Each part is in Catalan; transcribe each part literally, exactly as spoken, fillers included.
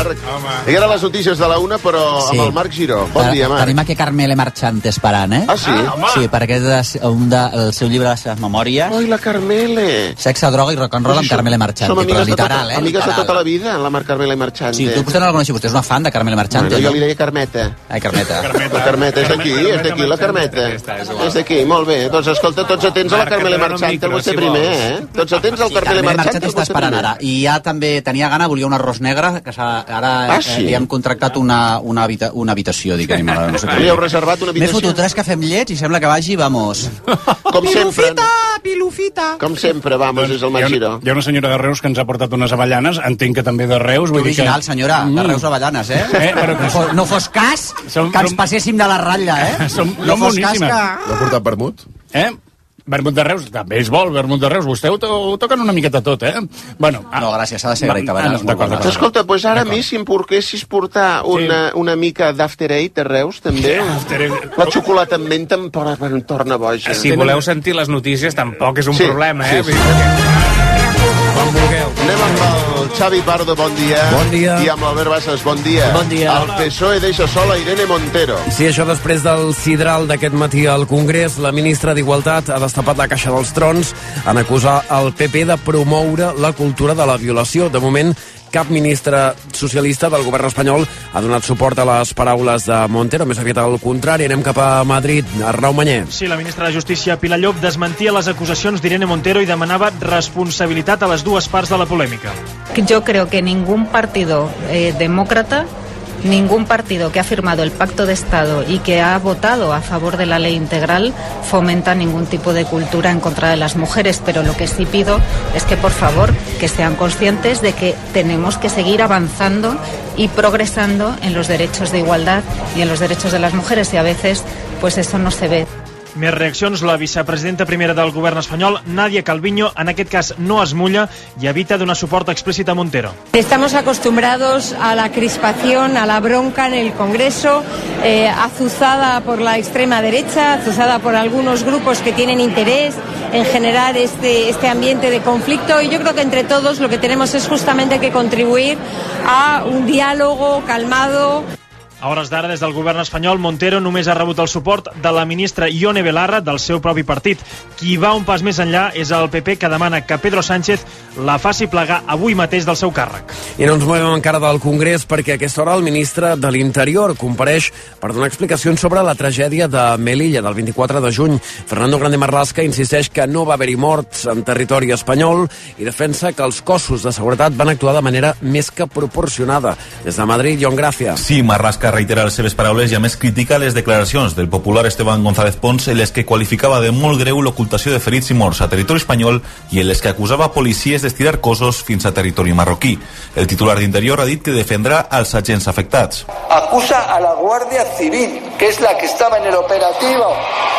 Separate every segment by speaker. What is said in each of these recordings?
Speaker 1: Marc. I ara les notícies de la una, però sí. amb el Marc Giró. Bon dia, Marc.
Speaker 2: Tenim aquí Carmele Marchante esperant, eh?
Speaker 1: Ah, sí?
Speaker 2: Ah, sí, perquè és un del seu llibre de les seves memòries.
Speaker 1: Ai, la Carmele.
Speaker 2: Sexe, droga i rock and roll amb Carmele Marchante.
Speaker 1: Som amigues,
Speaker 2: literal,
Speaker 1: de, tota,
Speaker 2: eh?
Speaker 1: amigues
Speaker 2: literal.
Speaker 1: de tota la vida, la Marc Carmele Marchante.
Speaker 2: Sí, tu vostè no la coneixi, vostè és una fan de Carmele Marchante.
Speaker 1: Bueno,
Speaker 2: no?
Speaker 1: jo li deia Carmeta.
Speaker 2: Ai, Carmeta.
Speaker 1: La Carmeta és d'aquí, és d'aquí, la Carmeta. És d'aquí, molt bé. Doncs escolta, tots atents a la Carmele Marchante, vostè primer, eh? Tots atents al Carmele Marchante,
Speaker 2: està esperant ara. I ja també tenia gana, volia un arròs negre, que ara
Speaker 1: ah, sí?
Speaker 2: li hem contractat una, una, habita, una habitació, diguem. No sé
Speaker 1: li heu reservat una habitació?
Speaker 2: M'he fotut tres que fem llets i sembla que vagi, vamos.
Speaker 1: Com sempre.
Speaker 2: Pilufita, pilufita.
Speaker 1: Com sempre, vamos, és el Marc Giró.
Speaker 3: Hi ha una senyora de Reus que ens ha portat unes avellanes, entenc que també de Reus.
Speaker 2: Que original, que... senyora, de Reus avellanes, eh? eh però que... no, fos, no fos cas som, que ens som... passéssim de la ratlla, eh?
Speaker 3: Som,
Speaker 2: no fos cas que...
Speaker 4: L'ha portat vermut?
Speaker 3: Eh? Vermut de Reus, també és bo, vermut de Reus. Vostè ho, to ho toquen una miqueta tot, eh? Bueno,
Speaker 2: ah, no, gràcies, s'ha de ser greit,
Speaker 3: ah, no, d'acord, d'acord.
Speaker 1: Escolta, doncs pues ara a mi, si em porquessis portar una, sí. una mica d'After Eight a Reus, també.
Speaker 3: Sí,
Speaker 1: la xocolata amb menta em, em torna boja.
Speaker 5: Si voleu sentir les notícies, tampoc és un
Speaker 1: sí,
Speaker 5: problema, eh?
Speaker 1: Sí, sí.
Speaker 5: Com vulgueu.
Speaker 1: Anem amb el Xavi Pardo, bon dia.
Speaker 6: Bon dia.
Speaker 1: I amb l'Albert Bassas, bon dia.
Speaker 6: Bon dia.
Speaker 1: El P S O E deixa sola Irene Montero.
Speaker 6: Sí, això després del sidral d'aquest matí al Congrés, la ministra d'Igualtat ha destapat la caixa dels trons en acusar el P P de promoure la cultura de la violació. De moment, cap ministre socialista del govern espanyol ha donat suport a les paraules de Montero, més aviat al contrari. Anem cap a Madrid. Arnau Mañé.
Speaker 7: Sí, la ministra de Justícia, Pilar Llop, desmentia les acusacions d'Irene Montero i demanava responsabilitat a les dues parts de la polèmica.
Speaker 8: Yo creo que ningún partido eh, demócrata, ningún partido que ha firmado el Pacto de Estado y que ha votado a favor de la ley integral fomenta ningún tipo de cultura en contra de las mujeres, pero lo que sí pido es que por favor que sean conscientes de que tenemos que seguir avanzando y progresando en los derechos de igualdad y en los derechos de las mujeres, y a veces pues eso no se ve.
Speaker 7: Més reaccions. La vicepresidenta primera del govern espanyol, Nadia Calviño, en aquest cas no es mulla i evita donar suport explícit a Montero.
Speaker 9: Estamos acostumbrados a la crispación, a la bronca en el Congreso, eh, azuzada por la extrema derecha, azuzada por algunos grupos que tienen interés en generar este, este ambiente de conflicto, y yo creo que entre todos lo que tenemos es justamente que contribuir a un diálogo calmado.
Speaker 7: A hores d'ara, des del govern espanyol, Montero només ha rebut el suport de la ministra Ione Belarra del seu propi partit. Qui va un pas més enllà és el P P, que demana que Pedro Sánchez la faci plegar avui mateix del seu càrrec.
Speaker 6: I no ens movem encara del Congrés, perquè a aquesta hora el ministre de l'Interior compareix per donar explicacions sobre la tragèdia de Melilla del vint-i-quatre de juny. Fernando Grande Marlaska insisteix que no va haver-hi morts en territori espanyol i defensa que els cossos de seguretat van actuar de manera més que proporcionada. Des de Madrid, Jon Gràcia.
Speaker 10: Sí, Marlaska reitera les seves paraules i a més critica les declaracions del popular Esteban González Pons en les que qualificava de molt greu l'ocultació de ferits i morts a territori espanyol i en les que acusava policies d'estirar cossos fins a territori marroquí. El titular d'Interior ha dit que defendrà els agents afectats.
Speaker 11: Acusa a la Guardia Civil, que es la que estaba en el operativo.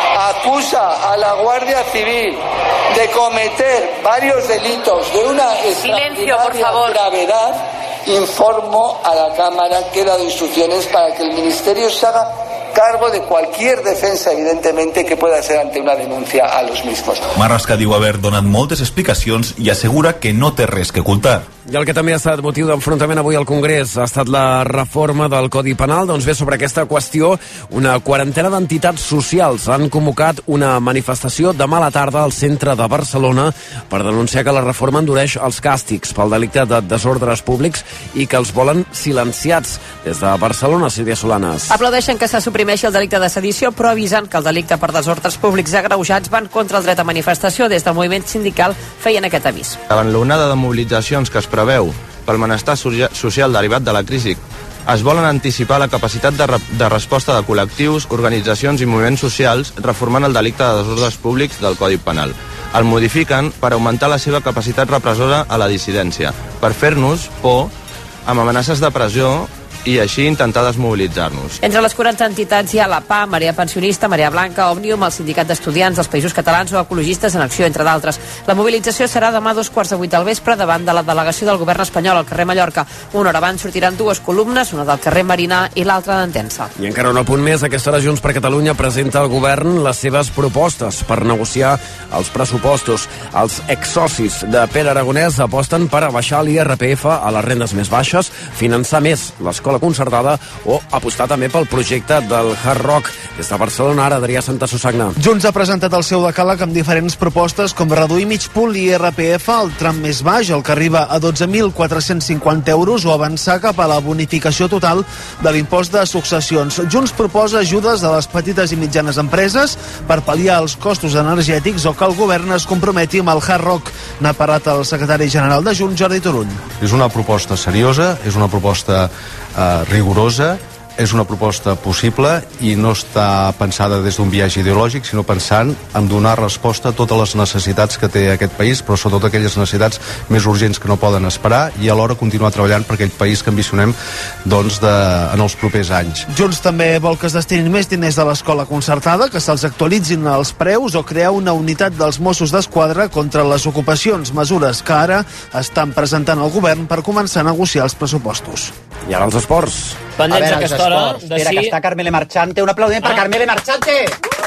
Speaker 11: Acusa a la Guardia Civil de cometer varios delitos de una extraordinaria gravedad. Informo a la Cámara que he dado instrucciones para que el Ministerio se haga cargo de cualquier defensa, evidentemente, que pueda ser ante una denuncia a los mismos.
Speaker 10: Marlaska diu haver donat moltes explicacions i assegura que no té res que ocultar.
Speaker 6: I el que també ha estat motiu d'enfrontament avui al Congrés ha estat la reforma del Codi Penal. Doncs bé, sobre aquesta qüestió, una quarantena d'entitats socials han convocat una manifestació demà a la tarda al centre de Barcelona per denunciar que la reforma endureix els càstigs pel delicte de desordres públics i que els volen silenciats. Des de Barcelona, Sílvia Solanas.
Speaker 12: Aplaudeixen que se suprimeixi el delicte de sedició, però avisen que el delicte per desordres públics agreujats van contra el dret a manifestació. Des del moviment sindical feien aquest avís.
Speaker 13: Davant l'onada de mobilitzacions que es preveu pel benestar social derivat de la crisi, es volen anticipar la capacitat de, re de resposta de col·lectius, organitzacions i moviments socials reformant el delicte de desordres públics del Codi Penal. El modifiquen per augmentar la seva capacitat repressora a la dissidència, per fer-nos por amb amenaces de pressió i així intentar desmobilitzar-nos.
Speaker 12: Entre les quaranta entitats hi ha la P A, Marea Pensionista, Marea Blanca, Òmnium, el Sindicat d'Estudiants dels Països Catalans o Ecologistes en Acció, entre d'altres. La mobilització serà demà a dos quarts de vuit del vespre davant de la delegació del govern espanyol al carrer Mallorca. Una hora abans sortiran dues columnes, una del carrer Marina i l'altra d'Entença.
Speaker 6: I encara un apunt més, a aquesta hora Junts per Catalunya presenta al govern les seves propostes per negociar els pressupostos. Els exsocis de Pere Aragonès aposten per abaixar l'I R P F a les rendes més baixes, finançar més l'escola concertada o apostar també pel projecte del Hard Rock. Des de Barcelona, ara Adrià Santa Susagna.
Speaker 4: Junts ha presentat el seu decàleg amb diferents propostes com reduir mig punt l'I R P F al tram més baix, el que arriba a dotze mil quatre-cents cinquanta euros, o avançar cap a la bonificació total de l'impost de successions. Junts proposa ajudes a les petites i mitjanes empreses per pal·liar els costos energètics o que el govern es comprometi amb el Hard Rock. N'ha parlat el secretari general de Junts, Jordi Turull.
Speaker 14: És una proposta seriosa, és una proposta eh, rigorosa, és una proposta possible i no està pensada des d'un viatge ideològic, sinó pensant en donar resposta a totes les necessitats que té aquest país, però sobretot aquelles necessitats més urgents que no poden esperar, i alhora continuar treballant per aquell país que ambicionem doncs, de, en els propers anys.
Speaker 4: Junts també vol que es destinin més diners de l'escola concertada, que se'ls actualitzin els preus o crear una unitat dels Mossos d'Esquadra contra les ocupacions, mesures que ara estan presentant al govern per començar a negociar els pressupostos.
Speaker 6: I ara els esports.
Speaker 2: Pendents a aquesta hora de Espera, si... que està Carmele Marchante. Un aplaudiment ah. per Carmele Marchante!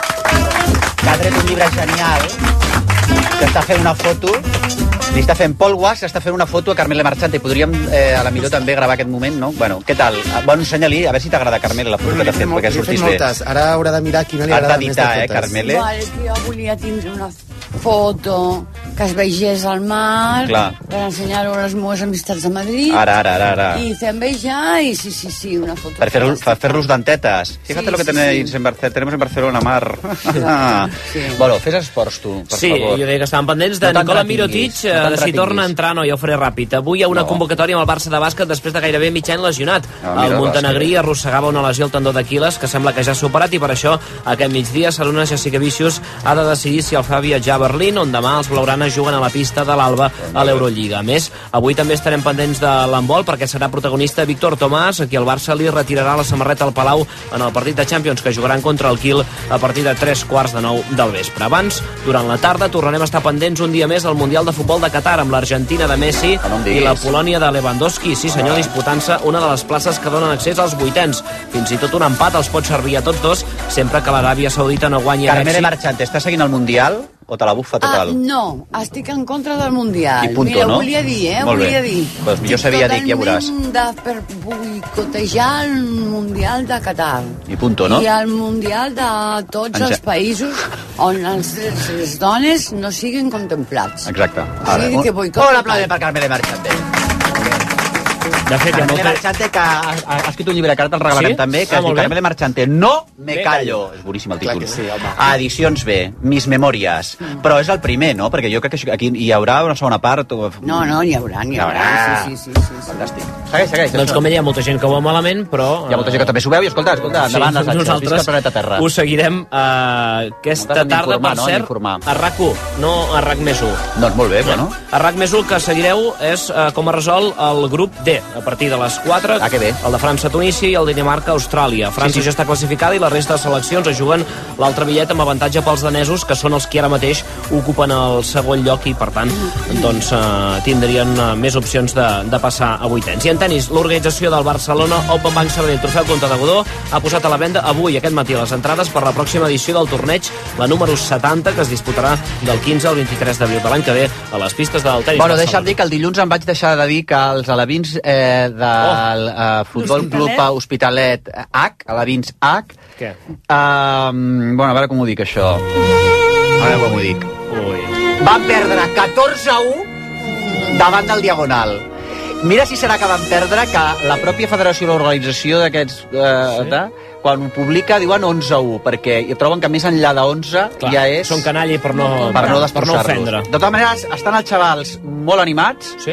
Speaker 2: Que ha tret un llibre genial, que està fent una foto, li està fent Paul Wash, està fent una foto a Carmele Marchante. Podríem, eh, a la millor, també gravar aquest moment, no? Bueno, què tal? Bon, ensenya-li, a veure si t'agrada, Carmele, la foto que t'ha fet, perquè sortís bé.
Speaker 15: Moltes. Ara haurà de mirar quina li agrada més de totes.
Speaker 4: eh, Carmele?
Speaker 16: Vale, que jo volia tindre una foto que es vegés al mar.
Speaker 4: Clar.
Speaker 16: Per ensenyar-ho a les meves amistats de Madrid.
Speaker 4: Ara, ara, ara, ara.
Speaker 16: I fem ja, i sí, sí, sí, una foto.
Speaker 4: Per fer-los fer dentetes. Fíjate sí, lo que sí, tenéis sí. En Barcelona, tenemos en Barcelona, Mar. Sí. Bueno, fes esports, tu, per
Speaker 17: sí,
Speaker 4: favor.
Speaker 17: Sí, jo deia que estàvem pendents de no Nicola Mirotic, no si torna a entrar, no, ja ho faré ràpid. Avui hi ha una no. convocatòria amb el Barça de bàsquet després de gairebé mig any lesionat. No, el montenegrí arrossegava una lesió al tendó d'Aquil·les que sembla que ja ha superat, i per això aquest migdia Salona Jessica Vicius ha de decidir si el fa viatjar a Berlín, on demà els blaugranes juguen a la pista de l'Alba a l'Eurolliga. A més, avui també estarem pendents de l'handbol perquè serà protagonista Víctor Tomàs, a qui el Barça li retirarà la samarreta al Palau en el partit de Champions que jugaran contra el Kiel a partir de tres quarts de nou del vespre. Abans, durant la tarda, tornarem a estar pendents un dia més al Mundial de Futbol de Qatar amb l'Argentina de Messi i la Polònia de Lewandowski, sí senyor, disputant-se una de les places que donen accés als vuitens. Fins i tot un empat els pot servir a tots dos sempre que l'Aràbia Saudita no guanyi a Mèxic.
Speaker 2: Carmele Marchante, està seguint el Mundial o te la bufa total?
Speaker 16: Ah, no, estic en contra del Mundial.
Speaker 4: I punto,
Speaker 16: Mira,
Speaker 4: no?
Speaker 16: volia dir, eh?
Speaker 4: Molt
Speaker 16: volia
Speaker 4: bé.
Speaker 16: dir.
Speaker 4: Pues jo sabia dir, ja veuràs.
Speaker 16: De per boicotejar el Mundial de Qatar.
Speaker 4: I punto, no?
Speaker 16: I el Mundial de tots
Speaker 4: en
Speaker 16: els països on els, les dones no siguin contemplats.
Speaker 4: Exacte.
Speaker 16: O sigui que boicot...
Speaker 2: Un aplaudiment per Carmele Marchante.
Speaker 17: De fet,
Speaker 2: Carmele
Speaker 17: molta...
Speaker 2: Marchante, que ha, ha escrit un llibre que ara te'l regalarem
Speaker 17: sí?
Speaker 2: també, que
Speaker 17: ah,
Speaker 2: es diu Carmele Marchante, No me callo. És boníssim el títol. Sí, a Edicions B, Mis memòries. Mm. Però és el primer, no? Perquè jo crec que aquí hi haurà una segona part. O...
Speaker 16: No, no, n'hi haurà, n'hi haurà. Sí, sí, sí, sí, sí.
Speaker 2: Fantàstic. Segueix, segueix.
Speaker 17: Doncs com hi ha molta gent que ho veu malament, però...
Speaker 2: Hi ha molta gent que també s'ho veu i escolta, escolta, endavant,
Speaker 17: sí,
Speaker 2: les accions,
Speaker 17: nosaltres
Speaker 2: visca el planeta Terra.
Speaker 17: Ho seguirem uh, aquesta tarda, per
Speaker 2: no?
Speaker 17: cert, a RAC u, no a RAC més u.
Speaker 2: Doncs molt bé, bueno.
Speaker 17: A RAC més u el que seguireu és uh, com es resol el grup D, a partir de les quatre,
Speaker 2: ah, que bé.
Speaker 17: El de França-Tunísia i el Dinamarca-Austràlia. França sí, sí. ja està classificada i la resta de seleccions es juguen l'altre bitllet amb avantatge pels danesos, que són els que ara mateix ocupen el segon lloc i, per tant, doncs, uh, tindrien uh, més opcions de, de passar a vuitens. I en tenis, l'organització del Barcelona Open Bank Sabadell Trofeu Comte de Godó ha posat a la venda avui, aquest matí, les entrades per la pròxima edició del torneig, la número setanta, que es disputarà del quinze al vint-i-tres d'abril de l'any que ve a les pistes del tenis.
Speaker 2: Bueno, deixa'm dir que el dilluns em vaig deixar de dir que els alevins eh, del oh. uh, Futbol Club Hospitalet H, alevins H,
Speaker 17: què?
Speaker 2: Uh, bueno, a veure com ho dic, això. A veure com ho dic.
Speaker 17: Ui.
Speaker 2: Van perdre catorze a u davant del Diagonal. Mira si serà que van perdre, que la pròpia federació i l'organització d'aquests... Eh, sí? Quan ho publica diuen onze a u, perquè troben que més enllà de onze
Speaker 17: clar,
Speaker 2: ja és...
Speaker 17: són canalla per no,
Speaker 2: per no,
Speaker 17: per no ofendre.
Speaker 2: De totes maneres, estan els xavals molt animats.
Speaker 17: Sí?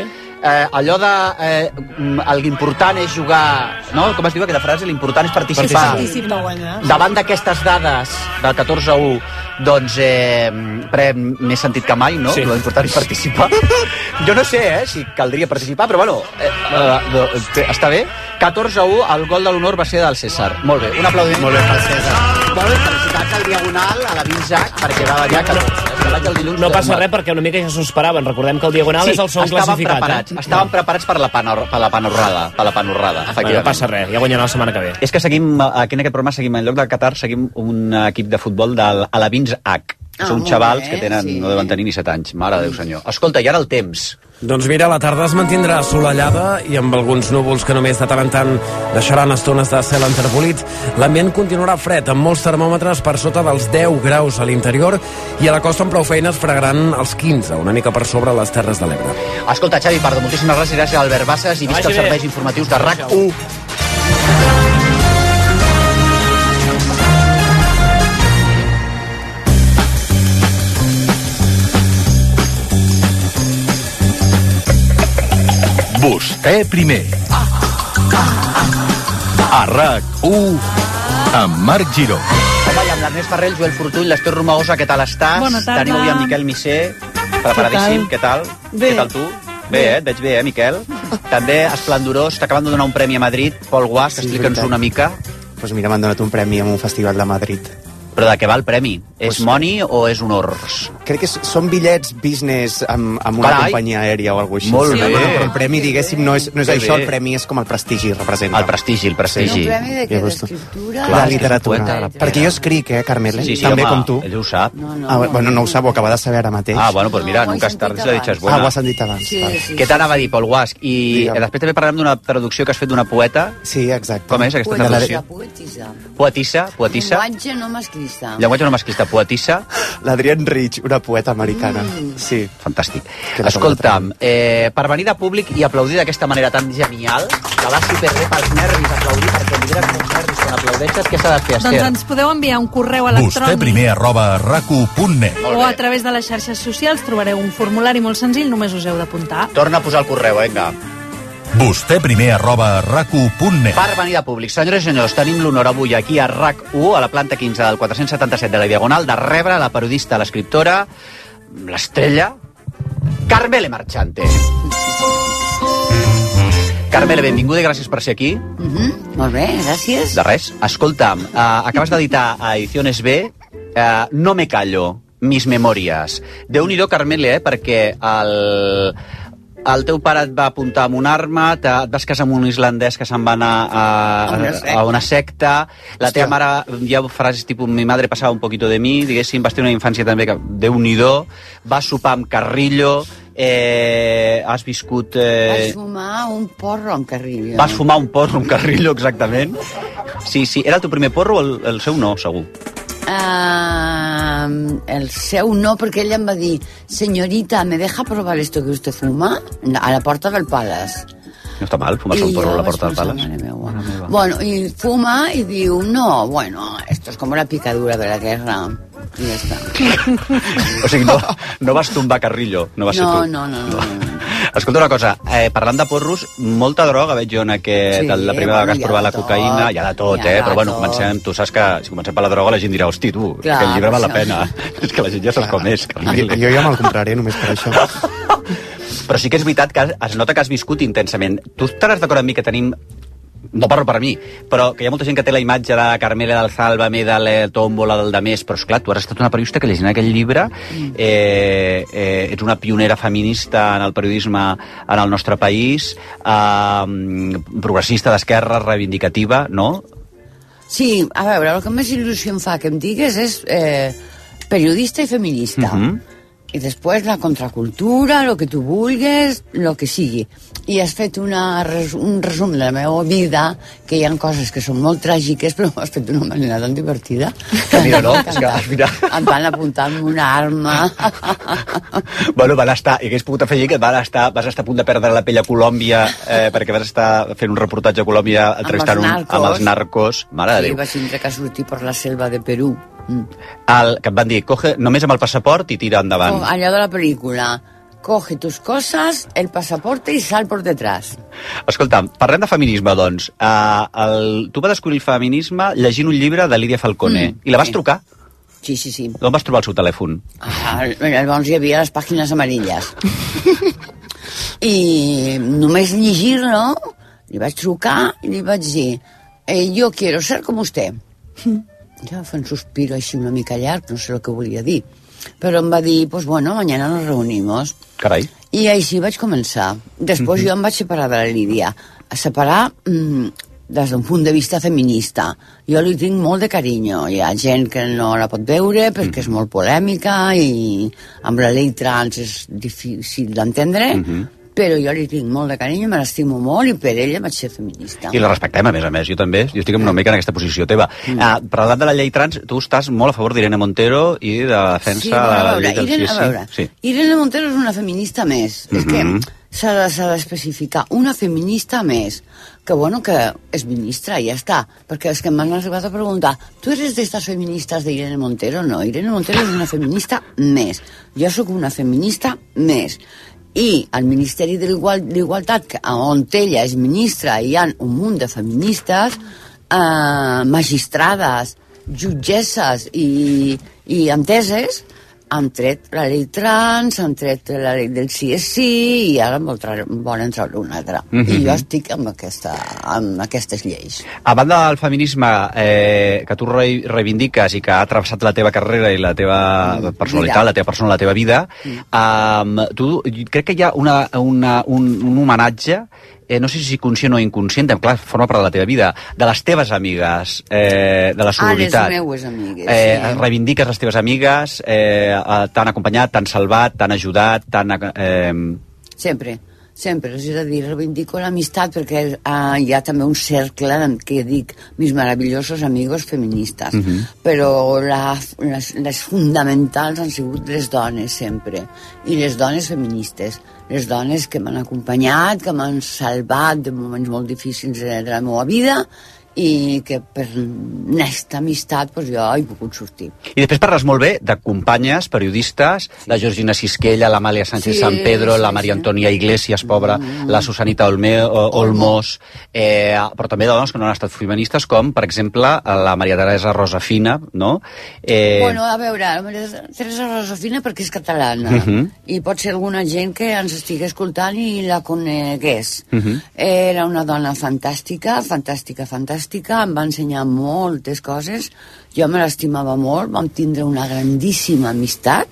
Speaker 2: eh, allò de eh, l'important és jugar, no? Com es diu aquesta frase? L'important és participar.
Speaker 18: Participa guanyar.
Speaker 2: Davant d'aquestes dades del catorze a u, doncs eh, pren més sentit que mai, no?
Speaker 17: Sí.
Speaker 2: L'important és participar. Jo no sé, eh, si caldria participar, però bueno, eh, eh, eh, està bé. catorze a u, el gol de l'honor va ser del César. Molt bé, un aplaudiment. Molt bé pel César. Molt bé, felicitats al Diagonal, a la Vinzac, perquè va ballar catorze.
Speaker 17: No passa res perquè una mica ja s'ho esperaven. Recordem que el Diagonal
Speaker 2: sí,
Speaker 17: és el segon classificat.
Speaker 2: Preparats,
Speaker 17: eh?
Speaker 2: Estàvem preparats per la, panor, per la panorrada. Per la panorrada,
Speaker 17: bueno, no passa res, ja guanyarà la setmana que ve.
Speaker 2: És que seguim, aquí en aquest programa seguim, en lloc del Qatar, seguim un equip de futbol del Alabins H. Que
Speaker 16: Ah,
Speaker 2: són
Speaker 16: molt
Speaker 2: xavals
Speaker 16: bé,
Speaker 2: que tenen,
Speaker 16: sí.
Speaker 2: no deuen tenir ni set anys. Mare de Déu, senyor. Escolta, i ara el temps.
Speaker 6: Doncs mira, la tarda es mantindrà assolellada i amb alguns núvols que només de tant en tant deixaran estones de cel enterbolit. L'ambient continuarà fred, amb molts termòmetres per sota dels deu graus a l'interior i a la costa amb prou feines fregaran els quinze, una mica per sobre les Terres de l'Ebre.
Speaker 2: Escolta, Xavi Pardo, moltíssimes gràcies, gràcies a Albert Bassas i visca els serveis informatius de RAC u.
Speaker 19: Vostè primer. A RAC u amb Marc Giró.
Speaker 2: Home, i amb l'Ernest Ferrer, Joel Fortuny, l'Ester Romagosa, què tal estàs?
Speaker 18: Bona tarda.
Speaker 2: Tenim avui amb Miquel Missé, preparadíssim, què tal?
Speaker 18: Bé.
Speaker 2: Què tal tu? Bé, eh? Et veig bé, eh, Miquel? També esplendorós, t'acaben de donar un premi a Madrid, Pol Guas,
Speaker 20: Sí,
Speaker 2: explica'ns
Speaker 20: veritat.
Speaker 2: una mica.
Speaker 20: Pues mira, m'han donat un premi en un festival de Madrid.
Speaker 2: Però de què va el premi? És
Speaker 20: Pues-
Speaker 2: money o és honors?
Speaker 20: Crec que s- són bitllets business amb, amb una
Speaker 2: Carai.
Speaker 20: companyia aèria o alguna cosa així.
Speaker 2: Molt
Speaker 20: Sí,
Speaker 2: bé.
Speaker 20: bueno, però el premi, diguéssim, no és, no és
Speaker 2: Que
Speaker 20: això,
Speaker 2: bé.
Speaker 20: el premi és com el prestigi, representa.
Speaker 2: El prestigi, el prestigi.
Speaker 20: Sí.
Speaker 16: Un premi de què?
Speaker 20: Llavors tu-
Speaker 16: D'escriptura?
Speaker 20: La literatura.
Speaker 2: Poeta, la-
Speaker 20: Perquè jo escric, eh, Carmele?
Speaker 2: Sí, sí,
Speaker 20: També
Speaker 2: home,
Speaker 20: com tu.
Speaker 2: ell ho sap.
Speaker 16: No, no,
Speaker 20: Ah,
Speaker 16: no.
Speaker 20: bueno, no ho sap, ho acaba de saber ara mateix.
Speaker 2: Ah, bueno, doncs mira,
Speaker 16: No, ho he
Speaker 2: nunca és tard,
Speaker 16: sentit
Speaker 2: la dicha és bona.
Speaker 20: Ah, ho has sentit abans.
Speaker 16: Sí,
Speaker 20: vale.
Speaker 16: sí.
Speaker 2: Què t'anava a dir, Pol Guasc? I
Speaker 20: Digue'm.
Speaker 2: després també parlarem d'una traducció que has fet d'una poeta.
Speaker 20: Sí, exacte.
Speaker 2: Com és aquesta
Speaker 20: De la-
Speaker 2: traducció?
Speaker 16: Poetisa.
Speaker 2: Poetissa, poetissa.
Speaker 16: Llenguatge no masclista.
Speaker 2: Llenguatge no masclista, poetissa.
Speaker 20: L'Adrienne Rich, una poeta americana. Sí.
Speaker 2: Fantàstic.
Speaker 20: Que la
Speaker 2: Escolta'm, eh, per venir de públic i aplaudir d'aquesta manera tan genial, que va superbé pels nervis aplaudir, perquè li venen molts nervis quan aplaudeixes, què s'ha de fer,
Speaker 18: Doncs
Speaker 2: Esther?
Speaker 18: ens podeu enviar un correu
Speaker 19: Vostè
Speaker 18: electrònic
Speaker 19: primer arroba racu punt net.
Speaker 18: o a través de les xarxes socials trobareu un formulari molt senzill, només us heu d'apuntar.
Speaker 2: Torna a posar el correu, vinga.
Speaker 19: Vostè primer arroba racu punt net.
Speaker 2: Per venir de públic, senyores i senyors, tenim l'honor avui aquí a RAC u, a la planta quinze del quatre-cents setanta-set de la Diagonal, de rebre la periodista, l'escriptora, l'estrella, Carmele Marchante. Carmele, benvinguda i gràcies per ser aquí.
Speaker 16: Mm -hmm. Molt bé, gràcies.
Speaker 2: De res. Escolta'm, uh, acabes d'editar a Ediciones B uh, No me callo, mis memòries. Déu-n'hi-do, Carmele, eh, perquè el... El teu pare et va apuntar amb una arma, et vas casar amb un islandès que se'n va anar a,
Speaker 16: A una secta.
Speaker 2: a una secta. La teva mare, hi ha frases tipus, mi madre passava un poquito de mi, diguéssim, vas tenir una infància també que, Déu-n'hi-do, vas sopar amb Carrillo, eh, has viscut...
Speaker 16: Vaig
Speaker 2: Eh,
Speaker 16: fumar un porro amb Carrillo.
Speaker 2: vas fumar un porro amb Carrillo, exactament. Sí, sí, era el teu primer porro o el, el seu no, segur?
Speaker 16: Uh, el seu no, perquè ell em va dir senyorita, ¿me deja probar esto que usted fuma? A la porta del Palace.
Speaker 2: No està mal, fumar-se
Speaker 16: I
Speaker 2: un porro a
Speaker 16: jo
Speaker 2: la
Speaker 16: vaig
Speaker 2: porta del
Speaker 16: pensar,
Speaker 2: Palace.
Speaker 16: mare meua. Bueno, y fuma y diu, no, bueno, esto es como la picadura de la guerra. Y ya está.
Speaker 2: O sigui, no, no vas tombar Carrillo, no vas ser
Speaker 16: No,
Speaker 2: tu.
Speaker 16: no, no, no.
Speaker 2: Escolta una cosa, eh, parlant de porros, molta droga veig jo en aquest,
Speaker 16: Sí,
Speaker 2: la primera vegada que has
Speaker 16: bueno, hi ha
Speaker 2: provat la
Speaker 16: de tot,
Speaker 2: cocaïna, hi ha de tot,
Speaker 16: hi ha
Speaker 2: eh?
Speaker 16: de
Speaker 2: Però bueno,
Speaker 16: tot.
Speaker 2: comencem, tu saps que si comencem per la droga la gent dirà, hosti, tu,
Speaker 16: Clar,
Speaker 2: que el llibre val la
Speaker 16: això.
Speaker 2: pena. És que la gent ja sap com és.
Speaker 20: Jo, jo ja me'l compraré només per això.
Speaker 2: Però sí que és veritat que es nota que has viscut intensament. Tu estaràs d'acord amb mi que tenim, no parlo per mi, però que hi ha molta gent que té la imatge de Carmela del Sálvame, de la Tómbola, del Demés, però esclar, tu has estat una periodista que llegint aquell llibre, eh, eh, ets una pionera feminista en el periodisme en el nostre país, eh, progressista d'esquerra, reivindicativa, no?
Speaker 16: Sí, a veure, el que més il·lusió em fa que em digues és eh, periodista i feminista.
Speaker 2: Uh -huh.
Speaker 16: I després la contracultura, el que tu vulguis, el que sigui. I has fet una, res- un resum de la meva vida, que hi ha coses que són molt tràgiques, però ho has fet d'una manera tan divertida.
Speaker 2: Que mira, no? És que, mira...
Speaker 16: Em van apuntar amb una arma.
Speaker 2: Bueno, van estar, i hagués pogut afegir que van estar, vas estar a punt de perdre la pell a Colòmbia, eh, perquè vas estar fent un reportatge a Colòmbia entrevistant un,
Speaker 16: narcos.
Speaker 2: amb els narcos. Mare de
Speaker 16: Sí,
Speaker 2: Déu.
Speaker 16: vaig tindre que sortir per la selva de Perú. Mm.
Speaker 2: El, que et van dir, coge només amb el passaport i tira endavant.
Speaker 16: Com allò de la pel·lícula. coge tus cosas, el pasaporte i sal por detrás.
Speaker 2: Escolta'm, parlem de feminisme, doncs. Uh, el... Tu vas descobrir el feminisme llegint un llibre de Lídia Falconer. Mm, I la vas sí. trucar?
Speaker 16: Sí, sí, sí.
Speaker 2: D'on vas trobar el seu telèfon?
Speaker 16: Ah, llavors hi havia les pàgines amarilles. I només llegir-lo, li vaig trucar i li vaig dir eh, yo quiero ser com usted. Ja va fer un sospiro així una mica llarg, no sé el que volia dir. Però em va dir, pues bueno, mañana nos reunimos.
Speaker 2: Carai.
Speaker 16: I així vaig començar. Després uh-huh. jo em vaig separar de la Lídia. A separar mm, des d'un punt de vista feminista. Jo li tinc molt de carinyo. Hi ha gent que no la pot veure perquè uh-huh. és molt polèmica i amb la llei trans és difícil d'entendre, uh-huh. però jo li tinc molt de carinyo, me l'estimo molt i per ella vaig ser feminista.
Speaker 2: I la respectem, a més a més, jo també. Jo estic una mica en aquesta posició teva. Mm. Uh, parlant de la llei trans, tu estàs molt a favor d'Irene Montero i de la defensa
Speaker 16: sí,
Speaker 2: de la llei
Speaker 16: del... Irene, a veure, sí. Irene Montero és una feminista més. Mm-hmm. És que s'ha de, s'ha d'especificar. Una feminista més. Que bueno, que és ministra, i ja està. Perquè és que m'han arribat a preguntar, tu eres d'estes feministes d'Irene Montero? No, Irene Montero és una feminista més. Jo sóc una feminista més. I al Ministeri de l'Igualtat, on ella és ministra, hi ha un munt de feministes, eh, magistrades, jutgesses i, i enteses, han tret la llei trans, han tret la llei del sí és sí, i ara volen treure una altra. Mm-hmm. I jo estic amb, aquesta, amb aquestes lleis.
Speaker 2: A banda del feminisme eh, que tu re reivindiques i que ha travessat la teva carrera i la teva mm, personalitat, vida. la teva persona, la teva vida, mm. um, tu crec que hi ha una, una, un, un homenatge Eh, no sé si conscient o inconscient, clar, forma part de la teva vida, de les teves amigues, eh, de la sororitat.
Speaker 16: Ah, les meues amigues,
Speaker 2: eh,
Speaker 16: sí.
Speaker 2: Reivindiques les teves amigues, eh, t'han acompanyat, t'han salvat, t'han ajudat, t'han... Eh...
Speaker 16: Sempre, sempre. És a dir, reivindico l'amistat perquè uh, hi ha també un cercle que dic mis maravillosos amigos feministes. Uh-huh. Però la, les, les fonamentals han sigut les dones, sempre. I les dones feministes. Les dones que m'han acompanyat, que m'han salvat de moments molt difícils de, de la meva vida i que per aquesta amistat pues, jo he pogut sortir.
Speaker 2: I després parles molt bé de companyes, periodistes, sí. la Georgina Sisquella, l'Amàlia Sánchez sí, San Pedro, sí, la Maria sí. Antònia Iglesias, pobra, mm. la Susanita Olme, o, Olmos, eh, però també dones que no han estat feministes, com, per exemple, la Maria Teresa Rosafina, no? Eh...
Speaker 16: Bueno, a veure, la Maria Teresa Rosafina perquè és catalana, uh -huh. i pot ser alguna gent que ens estigui escoltant i la conegués. Uh -huh. Era una dona fantàstica, fantàstica, fantàstica, em va ensenyar moltes coses, jo me l'estimava molt, vam tindre una grandíssima amistat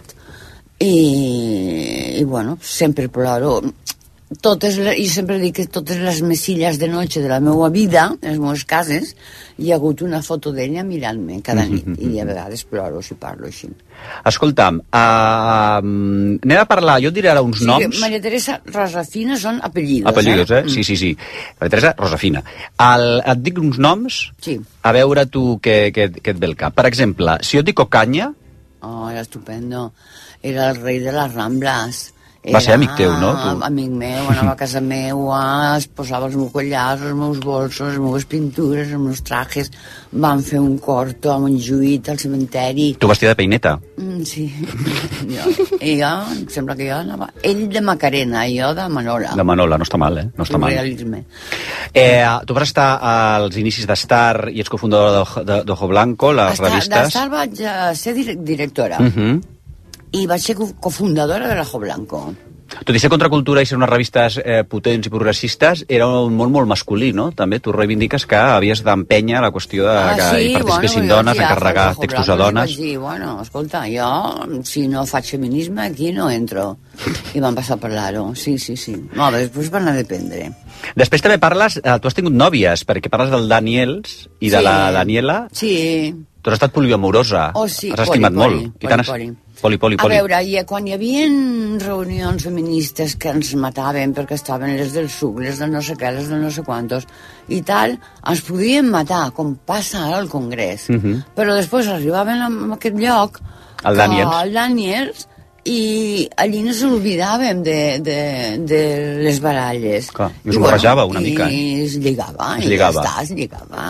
Speaker 16: i, i bueno, sempre ploro. Totes, jo sempre dic que totes les mesilles de noche de la meva vida, en les meves cases, hi ha hagut una foto d'ella mirant-me cada nit, i a vegades ploro si parlo així.
Speaker 2: Escolta'm, uh, anem a parlar, jo et diré ara uns
Speaker 16: sí,
Speaker 2: noms...
Speaker 16: Maria Teresa Rosafina són apellidos,
Speaker 2: apellidos eh?
Speaker 16: eh?
Speaker 2: Sí, sí, sí. Maria Teresa Rosafina. El, et dic uns noms,
Speaker 16: sí.
Speaker 2: a veure tu què, què, què et ve el cap. Per exemple, si jo et dic Ocaña...
Speaker 16: Oh, era estupendo. Era el rei de les Rambles.
Speaker 2: Va ser amic teu, no? Tu?
Speaker 16: Amic meu, anava a casa meua, es posava els meus collars, els meus bolsos, les meves pintures, els meus trajes. Van fer un corto a Montjuïc, al cementeri.
Speaker 2: Tu vestida de peineta?
Speaker 16: Mm, sí. jo, I jo, em sembla que jo anava... Ell de Macarena, i jo de Manola.
Speaker 2: De Manola, no està mal, eh? No està mal.
Speaker 16: Realisme.
Speaker 2: Eh, tu vas estar als inicis d'Star i ets cofundadora d'Ojo Blanco, les
Speaker 16: Estar,
Speaker 2: revistes...
Speaker 16: D'Star vaig ser directora.
Speaker 2: Uh -huh.
Speaker 16: I vaig ser cofundadora de l'Ojo Blanco.
Speaker 2: Tot i ser contracultura i ser unes revistes eh, potents i progressistes, era un món molt masculí, no? També tu reivindiques que havies d'empènyer la qüestió de
Speaker 16: ah,
Speaker 2: que
Speaker 16: sí,
Speaker 2: hi participessin
Speaker 16: bueno,
Speaker 2: dones, encarregar textos a dones...
Speaker 16: Vaig dir, bueno, escolta, jo, si no faig feminisme, aquí no entro. I van passar a parlar-ho, sí, sí, sí. No, després van a dependre.
Speaker 2: Després també parles, eh, tu has tingut nòvies, perquè parles del Daniels i de
Speaker 16: sí.
Speaker 2: la Daniela.
Speaker 16: Sí.
Speaker 2: Tu has estat poliamorosa,
Speaker 16: oh, sí.
Speaker 2: has estimat
Speaker 16: poli,
Speaker 2: molt.
Speaker 16: Poli, poli, poli.
Speaker 2: Poli, poli, poli.
Speaker 16: A veure, i quan hi havia reunions feministes que ens mataven perquè estaven les del suc, les del no sé què, les del no sé quantos, i tal, ens podien matar, com passa ara al Congrés. Uh -huh. Però després arribaven a aquest lloc,
Speaker 2: el Daniels,
Speaker 16: el Daniels i allí no s'oblidàvem de, de, de les baralles.
Speaker 2: Clar, i us barrejava una
Speaker 16: i
Speaker 2: mica.
Speaker 16: I es lligava,
Speaker 2: es
Speaker 16: i
Speaker 2: lligava.
Speaker 16: ja està, es lligava.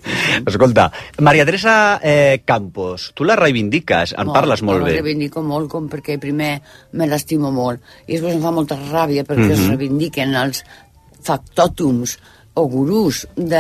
Speaker 2: Escolta, Maria Teresa eh, Campos, tu la reivindiques, en
Speaker 16: molt,
Speaker 2: parles molt
Speaker 16: la
Speaker 2: bé.
Speaker 16: La reivindico molt, com perquè primer me l'estimo molt, i després em fa molta ràbia perquè
Speaker 2: Mhm.
Speaker 16: es reivindiquen els factòtums o gurús de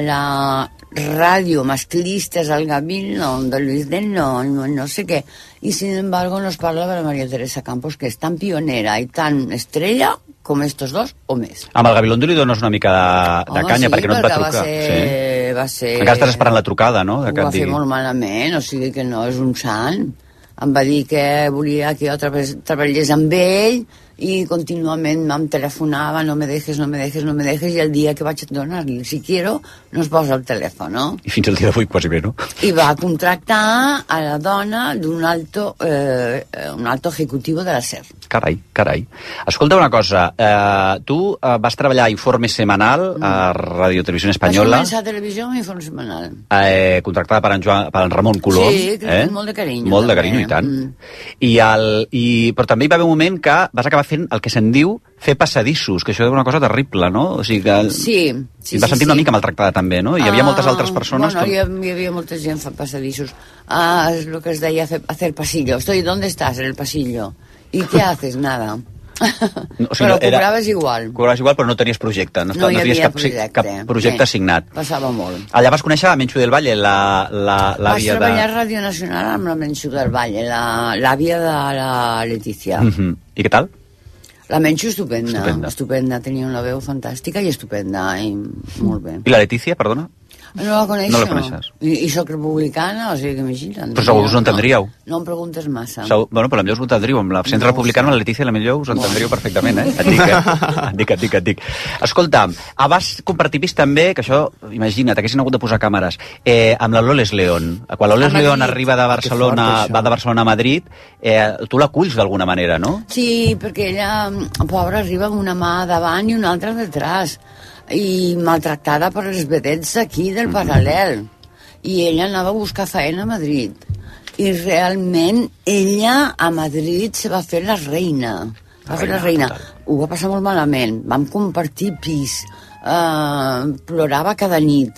Speaker 16: la ràdio masclistes al Gavilno, de Luis del No, no, no sé què, i sin embargo nos parla de la Maria Teresa Campos, que és tan pionera i tan estrella com estos dos o més.
Speaker 2: Amb el Gabilondo li dones una mica de, de
Speaker 16: Home,
Speaker 2: canya,
Speaker 16: sí,
Speaker 2: perquè no et va
Speaker 16: perquè va
Speaker 2: trucar.
Speaker 16: ser-
Speaker 2: sí.
Speaker 16: va ser-
Speaker 2: Encara estàs esperant la trucada, no? De
Speaker 16: Ho
Speaker 2: que
Speaker 16: va
Speaker 2: et
Speaker 16: fer
Speaker 2: digui.
Speaker 16: molt malament, o sigui que no és un sant. Em va dir que volia que jo treballés, treballés amb ell i contínuament em telefonava, no me dejes, no me dejes, no me dejes, i el dia que vaig donar-li si quiero, no es posa el telèfon, no?
Speaker 2: I fins al dia d'avui quasi bé, no?
Speaker 16: I va contractar a la dona d'un alto, eh, un alto ejecutivo de la SER.
Speaker 2: Carai, carai. Escolta una cosa, eh, tu eh, vas treballar a Informe Semanal a Radio Televisió
Speaker 16: Vaig
Speaker 2: Espanyola,
Speaker 16: començar a televisió amb informe setmanal.
Speaker 2: eh, contractada per en, Joan, per en Ramon Colom.
Speaker 16: Sí, que eh? molt de carinyo.
Speaker 2: Molt de
Speaker 16: també.
Speaker 2: carinyo, i tant.
Speaker 16: Mm.
Speaker 2: I el, i, però també hi va haver un moment que vas acabar fent el que se'n diu fer passadissos, que això és una cosa terrible, no? O sigui que
Speaker 16: Sí, sí,
Speaker 2: et vas
Speaker 16: sí,
Speaker 2: sentir
Speaker 16: sí.
Speaker 2: una mica maltractada també, no? Hi havia
Speaker 16: Ah,
Speaker 2: moltes altres persones
Speaker 16: Bueno,
Speaker 2: que...
Speaker 16: hi, havia, hi havia molta gent fent passadissos. Ah, es lo que es deia hacer, hacer pasillo. Estoy, ¿dónde estás? En el pasillo. ¿Y qué haces? Nada.
Speaker 2: No, o sigui,
Speaker 16: Però
Speaker 2: era-
Speaker 16: cobraves igual.
Speaker 2: Cobraves igual, però no tenies projecte. No,
Speaker 16: No hi
Speaker 2: no tenies
Speaker 16: havia
Speaker 2: cap,
Speaker 16: projecte.
Speaker 2: cap projecte
Speaker 16: Sí.
Speaker 2: assignat.
Speaker 16: Passava molt.
Speaker 2: Allà vas conèixer a Menxu del Valle, la- la-
Speaker 16: Vaig
Speaker 2: l'àvia de...
Speaker 16: treballar a Ràdio Nacional amb la Menxu del Valle, la- l'àvia de la Letícia.
Speaker 2: Mhm. I què tal?
Speaker 16: La Menxu estupenda,
Speaker 2: Estupenda.
Speaker 16: estupenda. Tenia una veu fantàstica i estupenda, i molt bé.
Speaker 2: I la Letícia, perdona?
Speaker 16: No la coneixo.
Speaker 2: No la coneixes.
Speaker 16: I, i soc republicana, o sigui que imagina't.
Speaker 2: Però segur us ho entendríeu.
Speaker 16: No, no em preguntes massa.
Speaker 2: Segur, bueno, però potser us ho entendríeu. Amb l'accent
Speaker 16: No,
Speaker 2: republicano, la Letícia, la millor us ho entendríeu perfectament, eh? Et dic, eh? Et dic, et dic, et dic. Escolta, ah, vas compartir pis també, que això, imagina't, haguessin hagut de posar càmeres, eh, amb la Loles León. Quan la Loles
Speaker 16: A
Speaker 2: León
Speaker 16: Madrid.
Speaker 2: arriba de Barcelona,
Speaker 16: Que fort, això.
Speaker 2: va de Barcelona a Madrid, eh, tu l'aculls d'alguna manera, no?
Speaker 16: Sí, perquè ella, pobra, arriba amb una mà davant i una altra detrás, i maltractada per els vedets aquí del paral·lel. I ella anava a buscar feina a Madrid. I realment ella a Madrid se va fer la reina. Va fer la reina. Ho va passar molt malament. Vam compartir pis. Uh, plorava cada nit.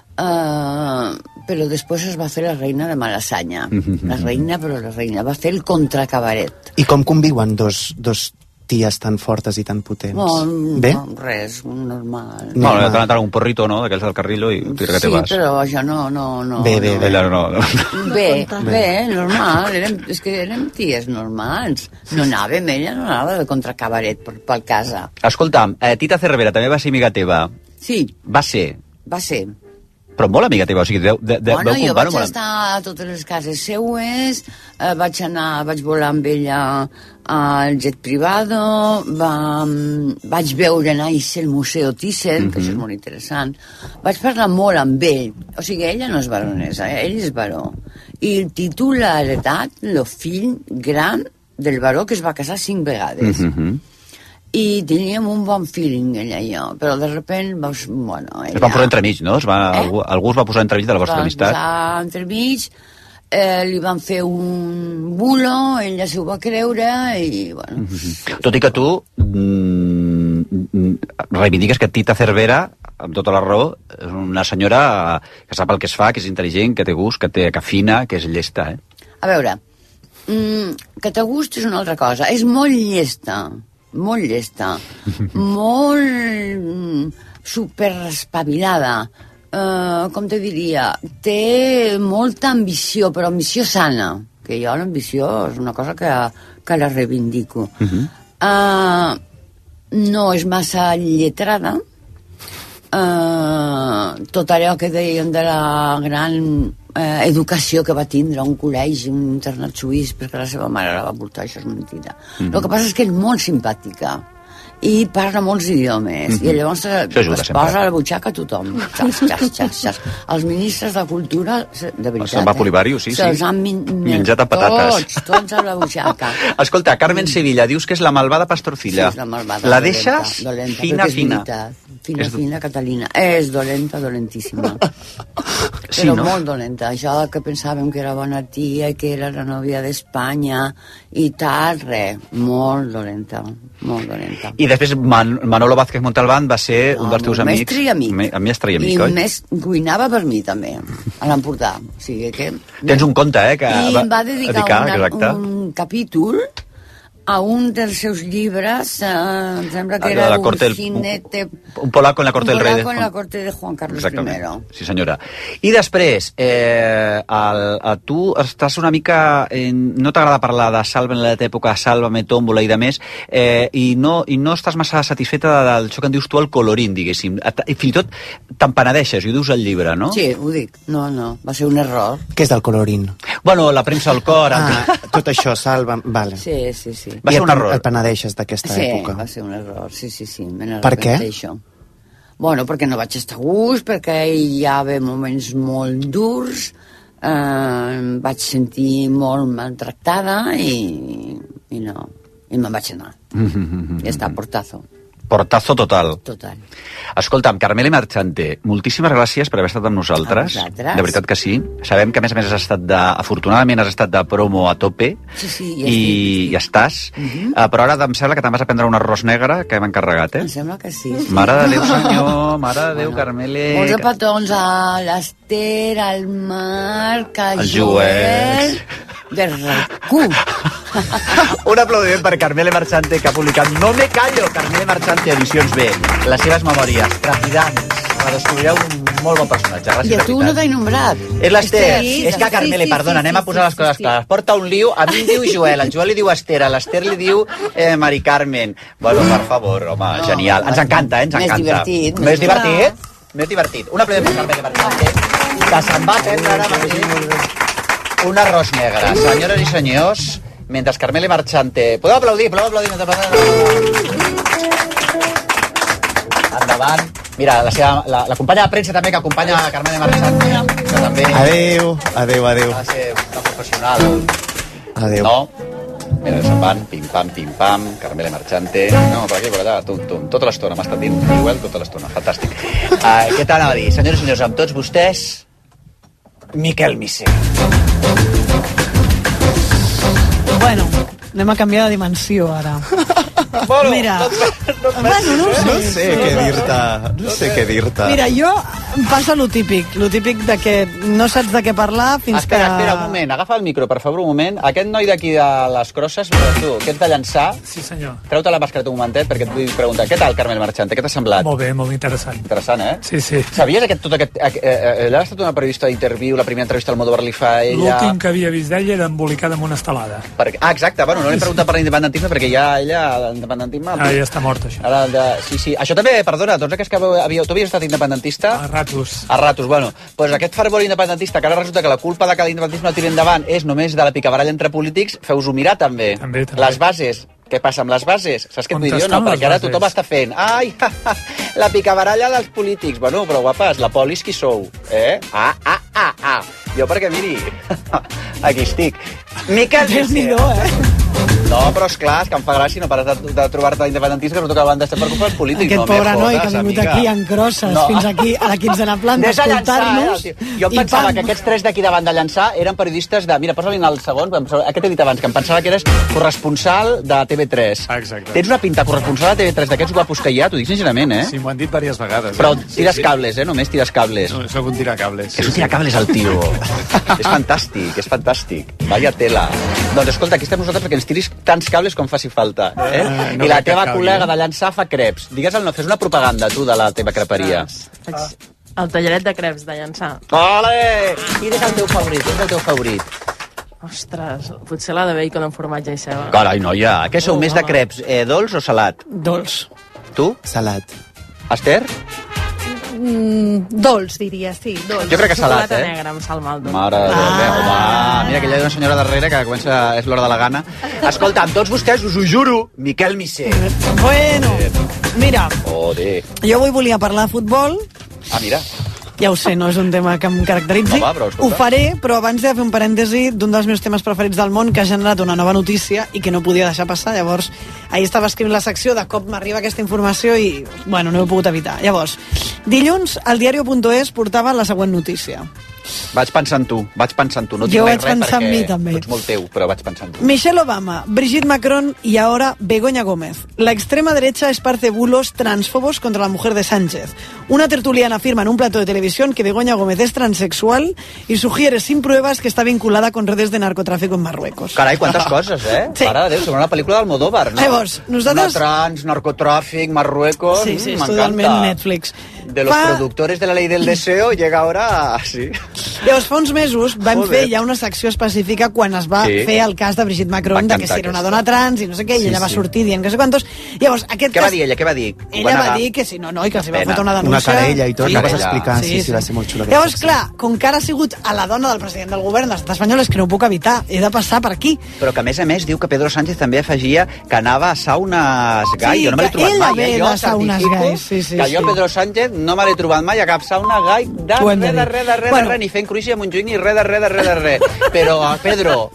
Speaker 16: Uh, però després es va fer la reina de Malassanya. La reina, però la reina. Va fer el contracabaret.
Speaker 20: I com conviuen dos, dos ties tan fortes i tan potents?
Speaker 16: No,
Speaker 20: Bé?
Speaker 16: no, res, normal.
Speaker 2: No, no, t'han un porrito, no?, d'aquells del Carrillo i tira que te
Speaker 16: Sí,
Speaker 2: vas.
Speaker 16: però això no... no, no
Speaker 20: Bé, bé,
Speaker 16: no.
Speaker 20: bé.
Speaker 2: Ella no, no.
Speaker 16: Bé, bé, normal, érem, és que érem ties normals. No anàvem, ella no anava de contracabaret per, per casa.
Speaker 2: Escolta'm, eh, Tita Cervera també va ser amiga teva.
Speaker 16: Sí.
Speaker 2: Va ser,
Speaker 16: Va ser.
Speaker 2: però molt amiga teva, o sigui, deu, de, de,
Speaker 16: Bueno,
Speaker 2: veu
Speaker 16: jo
Speaker 2: comptar-ho
Speaker 16: vaig
Speaker 2: amb la-
Speaker 16: estar a totes les cases seues, eh, vaig anar, vaig volar amb ella al jet privado, va, vaig veure néixer el Museu Thyssen, mm -hmm. que això és molt interessant. Vaig parlar molt amb ell, o sigui, ella no és baronesa, eh? Ell és baró. I el títol l'ha heretat el fill gran del baró que es va casar cinc vegades.
Speaker 2: Mm -hmm.
Speaker 16: I teníem un bon feeling, ella i jo, però de repente, doncs, bueno, ella...
Speaker 2: Es van posar entremig, no? Es va,
Speaker 16: Eh?
Speaker 2: algú, algú es va posar entremig de la vostra
Speaker 16: va
Speaker 2: amistat.
Speaker 16: posar entremig, eh, li van fer un bulo, ella s'ho va creure i, bueno...
Speaker 2: Tot i que tu mm, mm, reivindiques que Tita Cervera, amb tota la raó, és una senyora que sap el que es fa, que és intel·ligent, que té gust, que té que afina, que és llesta, eh?
Speaker 16: A veure, mm, que te gust és una altra cosa. És molt llesta, molt llesta, molt mm, superespavilada. Uh, com te diria? Té molta ambició, però ambició sana, que jo l'ambició és una cosa que, que la reivindico.
Speaker 2: Uh -huh.
Speaker 16: Uh, no és massa lletrada. Uh, tot allò que deien de la gran eh, educació que va tindre un col·legi, un internat suís, perquè la seva mare la va portar, això és mentida.
Speaker 2: Mhm.
Speaker 16: El que passa és que és molt simpàtica i parla molts idiomes,
Speaker 2: Mhm.
Speaker 16: i llavors
Speaker 2: Això ajuda
Speaker 16: es
Speaker 2: sempre.
Speaker 16: posa a la butxaca a tothom. Xas, xas, xas, xas. Els ministres de Cultura, de veritat,
Speaker 2: Se'n va Polivario, sí,
Speaker 16: se'ls
Speaker 2: sí.
Speaker 16: han min
Speaker 2: Menjat a patates.
Speaker 16: Tots, tots a la butxaca.
Speaker 2: Escolta, Carmen Sevilla, dius que és la malvada pastorcilla.
Speaker 16: Sí, és la malvada.
Speaker 2: La
Speaker 16: dolenta,
Speaker 2: deixes
Speaker 16: dolenta,
Speaker 2: fina,
Speaker 16: perquè és
Speaker 2: fina.
Speaker 16: veritat. Fina,
Speaker 2: És-
Speaker 16: fina, Catalina. És dolenta, dolentíssima. Sí, però no? Molt dolenta. Això que pensàvem que era bona tia i que era la nòvia d'Espanya i tal, res. Molt dolenta, molt dolenta.
Speaker 2: I després Man Manolo Vázquez Montalbán va ser no, un dels teus amics.
Speaker 16: Mestre i amic.
Speaker 2: Me mestre i amic,
Speaker 16: I
Speaker 2: oi?
Speaker 16: més cuinava per mi, també, a l'Empordà. O sigui que...
Speaker 2: Tens un conte, eh? Que
Speaker 16: I em va dedicar,
Speaker 2: dedicar
Speaker 16: una, un capítol a un dels seus llibres, eh, em sembla que
Speaker 2: la
Speaker 16: era
Speaker 2: corte
Speaker 16: un
Speaker 2: del,
Speaker 16: jinete...
Speaker 2: Un polaco en la corte del rei.
Speaker 16: Un polaco en la corte de Juan Carlos primero.
Speaker 2: Sí, senyora. I després, eh, el, a tu estàs una mica... Eh, no t'agrada parlar de Salva en l'època, Sálvame, Tómbola i de més, eh, i, no, i no estàs massa satisfeta del això que en dius tu el colorín, diguéssim. I fins i tot te'n penedeixes, i ho dius al llibre, no?
Speaker 16: Sí, ho dic. No, no, va ser un error.
Speaker 20: Què és del colorín?
Speaker 2: Bueno, la premsa al cor...
Speaker 20: Ah, tot això, Salva... Vale.
Speaker 16: Sí, sí, sí.
Speaker 2: Va ser un error.
Speaker 20: Et penedeixes d'aquesta
Speaker 16: sí,
Speaker 20: època?
Speaker 16: Sí, va ser un error, sí, sí, sí.
Speaker 20: Per què?
Speaker 16: Bueno, perquè no vaig estar a gust, perquè hi havia moments molt durs, eh, em vaig sentir molt maltractada i, i no, i me'n vaig anar. Mm-hmm. I està, portazo.
Speaker 2: Portazo total.
Speaker 16: Total.
Speaker 2: Escolta'm, Carmele Marchante, moltíssimes gràcies per haver estat amb nosaltres.
Speaker 16: A vosaltres.
Speaker 2: De veritat que sí. Sabem que, a més a més, has estat de... Afortunadament, has estat de promo a tope.
Speaker 16: Sí, sí, ja
Speaker 2: I
Speaker 16: estic.
Speaker 2: ja estàs. Uh-huh. uh, però ara em sembla que te'n vas a prendre un arròs negre que hem encarregat, eh?
Speaker 16: Em sembla que sí. sí.
Speaker 2: Mare de Déu, senyor. Mare de Déu, bueno, Carmele.
Speaker 16: Molts de petons a l'Ester, al Marc, al
Speaker 2: el
Speaker 16: Joel... De recu.
Speaker 2: Un aplaudiment per Carmele Marchante, que ha publicat No me callo, Carmele Marchante, edicions B. Les seves memòries, trepidants. La descobrireu un molt bon personatge. Gràcies,
Speaker 16: I a tu no t'he nombrat.
Speaker 2: És l'Ester.
Speaker 16: Sí,
Speaker 2: és que, Carmele,
Speaker 16: sí, sí,
Speaker 2: perdona,
Speaker 16: sí,
Speaker 2: anem a posar
Speaker 16: sí,
Speaker 2: les coses
Speaker 16: sí,
Speaker 2: clares. Porta un liu, a mi em diu Joel, el Joel li diu Esther, a l'Ester li diu eh, Mari Carmen. Bueno, per favor, home, no, genial. Ens encanta, eh? Ens
Speaker 16: més
Speaker 2: encanta.
Speaker 16: Divertit,
Speaker 2: més divertit. Més divertit. Un aplaudiment per Carmele Marchante, que se'n va prendre ara mateix un arròs negre. Senyores i senyors, mentre Carmele Marchante... Podeu aplaudir, podeu aplaudir. Endavant. Mira, la, seva, la, la companya de premsa també, que acompanya a Carmele Marchante, que també...
Speaker 20: Adéu, adéu, adéu.
Speaker 2: Ha de ser una professional.
Speaker 20: Adéu.
Speaker 2: No? Mira, se'n van, pim-pam, pim-pam, Carmele Marchante... No, per aquí, per allà, tum, tum. Tota l'estona, m'ha estat dint igual tota l'estona. Fantàstic. Uh, què t'anava a dir? Senyors i senyors, amb tots vostès, Miquel Missé.
Speaker 21: Bueno, anem a canviar de dimensió, ara.
Speaker 2: Bueno,
Speaker 21: Mira,
Speaker 2: no, no, no,
Speaker 21: bueno, no ho sé.
Speaker 20: No sé què dir-te, no sé què dir-te.
Speaker 21: Mira, jo em passa lo típic, lo típic de que no saps de què parlar fins
Speaker 2: espera,
Speaker 21: que...
Speaker 2: Espera, un moment, agafa el micro, per favor, un moment. Aquest noi d'aquí de les crosses, tu, que ets de llançar...
Speaker 5: Sí, senyor.
Speaker 2: Treu-te la mascareta un momentet, perquè et vull preguntar. Què tal, Carmele Marchante? Què t'ha semblat?
Speaker 5: Molt bé, molt interessant.
Speaker 2: Interessant, eh?
Speaker 5: Sí, sí.
Speaker 2: Sabies aquest, tot aquest... Eh, eh, ella ha estat una periodista d'interviu, la primera entrevista al Modo li fa ella...
Speaker 5: L'últim que havia vist d'ella era embolicada amb una estelada.
Speaker 2: Perquè... Ah, exacte, bueno, no l'hem preguntat per l'independentisme, perquè ja ella, l'independentisme...
Speaker 5: Ah, ja està mort, això.
Speaker 2: Ara, de... Sí, sí. Això també, perdona, tots aquests que havíeu... Tu havies estat independentista?
Speaker 5: A ratos.
Speaker 2: A ratos, bueno. Doncs pues aquest fervor independentista, que ara resulta que la culpa de que l'independentisme no tiri endavant és només de la picabaralla entre polítics, feu-vos-ho mirar també.
Speaker 5: També, també.
Speaker 2: Les bases. Què passa amb les bases? Saps què et vull dir? No,
Speaker 5: estan les
Speaker 2: perquè ara
Speaker 5: bases?
Speaker 2: tothom està fent... Ai, ha, ha, la picabaralla dels polítics. Bueno, però guapes, la polis qui sou? Eh? Ah, ah, ah, ah. Jo perquè, miri, aquí estic. Miquel Missé.
Speaker 21: eh?
Speaker 2: No, però esclar, és que em fa gràcia no pares de, de trobar-te independentista que no toca banda estar per culpa dels polítics.
Speaker 21: Aquest
Speaker 2: no
Speaker 21: pobre
Speaker 2: me
Speaker 21: noi
Speaker 2: jodes,
Speaker 21: que ha vingut
Speaker 2: amiga.
Speaker 21: aquí en crosses
Speaker 2: No.
Speaker 21: fins aquí a la quinzena planta a
Speaker 2: Ves a llançar,
Speaker 21: escoltar-nos.
Speaker 2: eh, tio. Jo em pensava que aquests tres d'aquí davant de llançar eren periodistes de... Mira, posa-li el segon, aquest he dit abans, que em pensava que eres corresponsal de T V tres.
Speaker 3: Ah, exacte.
Speaker 2: Tens una pinta corresponsal de T V tres d'aquests guapos que hi ha, t'ho dic sincerament, eh?
Speaker 3: Sí, m'ho han dit diverses vegades.
Speaker 2: Però
Speaker 3: eh?
Speaker 2: tires
Speaker 3: sí, sí.
Speaker 2: cables, eh? Només tires cables.
Speaker 3: No, soc un tiracables.
Speaker 2: És un tiracables, el tio. És fantàstic, és fantàstic. Vaya tela. Doncs escolta, aquí estem nosaltres perquè ens tiris tants cables com faci falta. Eh?
Speaker 3: Uh, no
Speaker 2: I la
Speaker 3: crec que
Speaker 2: teva
Speaker 3: calgui,
Speaker 2: col·lega
Speaker 3: eh?
Speaker 2: de llançar fa creps. Digues el no, fes una propaganda, tu, de la teva creperia.
Speaker 22: Faig el tallaret de creps de llançar.
Speaker 2: Ole! Quin és el teu favorit? Quin és el teu favorit?
Speaker 22: Ostres, potser la de bacon amb formatge i ceba.
Speaker 2: Carai, noia, què sou
Speaker 22: Oh,
Speaker 2: més de
Speaker 22: home.
Speaker 2: creps? Eh, dolç o salat?
Speaker 21: Dolç.
Speaker 2: Tu?
Speaker 20: Salat.
Speaker 2: Esther?
Speaker 18: Mm, dolç, diria, sí, dolç.
Speaker 2: Jo crec que salat,
Speaker 22: Xocolata
Speaker 2: eh?
Speaker 22: negra amb sal maldo.
Speaker 2: Mare de Déu, ah. home, mira que hi ha una senyora darrere que comença, és l'hora de la gana. Escolta, amb tots vostès, us ho juro, Miquel Missé.
Speaker 21: Bueno, mira,
Speaker 2: Joder.
Speaker 21: jo avui volia parlar de futbol.
Speaker 2: Ah, mira.
Speaker 21: Ja ho sé, no és un tema que em caracteritzi.
Speaker 2: No, va, però escolta.
Speaker 21: Ho faré, però abans de fer un parèntesi d'un dels meus temes preferits del món que ha generat una nova notícia i que no podia deixar passar. Llavors, ahir estava escrivint la secció, de cop m'arriba aquesta informació i, bueno, no ho he pogut evitar. Llavors, dilluns, el diario.es portava la següent notícia.
Speaker 2: Vaig pensar en tu, vaig pensar en tu. No
Speaker 21: Jo vaig
Speaker 2: res
Speaker 21: pensar en mi, també.
Speaker 2: Tu ets molt teu, però vaig pensar en tu.
Speaker 21: Michelle Obama, Brigitte Macron y ahora Begoña Gómez. La extrema derecha esparce bulos transfobos contra la mujer de Sánchez. Una tertuliana afirma en un plato de televisión que Begoña Gómez es transexual y sugiere sin pruebas que está vinculada con redes de narcotráfico en Marruecos.
Speaker 2: Carai, quantes coses, eh?
Speaker 21: Sí.
Speaker 2: Mare de Déu, sembla una pel·lícula d'Almodóvar, no?
Speaker 21: Llavors, nosaltres...
Speaker 2: Una trans, narcotràfic, Marruecos...
Speaker 21: Sí, sí, és
Speaker 2: m'encanta.
Speaker 21: totalment Netflix.
Speaker 2: De los fa... productores de la ley del deseo llega ahora... Sí.
Speaker 21: Llavors, fa uns mesos vam
Speaker 2: Joder.
Speaker 21: fer ja una secció específica quan es va
Speaker 2: Sí.
Speaker 21: fer el cas de Brigitte Macron, de que si era una dona trans i no sé què, i
Speaker 2: Sí,
Speaker 21: ella va
Speaker 2: sí.
Speaker 21: sortir dient que sé quantos. Llavors, aquest
Speaker 2: Què
Speaker 21: cas...
Speaker 2: va dir ella? Què va dir? Ho
Speaker 21: Ella va
Speaker 2: negar?
Speaker 21: dir que si no, no, i que els hi va
Speaker 2: Pena.
Speaker 21: fotre una denúncia.
Speaker 20: Una querella i tot,
Speaker 21: Sí,
Speaker 20: la vas
Speaker 21: ella.
Speaker 20: explicar, sí, sí, va ser molt xula.
Speaker 21: Llavors, clar, com que ara ha sigut a la dona del president del govern de l'estat espanyol, és que no ho puc evitar, he de passar per aquí.
Speaker 2: Però que, a més a més, diu que Pedro Sánchez també afegia que anava a saunes gai.
Speaker 21: Sí,
Speaker 2: jo no me l'he
Speaker 21: que
Speaker 2: trobat
Speaker 21: ell
Speaker 2: mai.
Speaker 21: ve
Speaker 2: eh? Jo
Speaker 21: de saunes
Speaker 2: certifico
Speaker 21: gais, sí, sí,
Speaker 2: que jo,
Speaker 21: sí.
Speaker 2: Pedro Sánchez, no me l'he trobat mai a cap sauna gai de
Speaker 21: T'ho hem de
Speaker 2: res, de
Speaker 21: dir.
Speaker 2: res, de res,
Speaker 21: Bueno.
Speaker 2: de res, ni fent cruixi a Montjuïc, ni res, de res, de res, de res. Però, Pedro,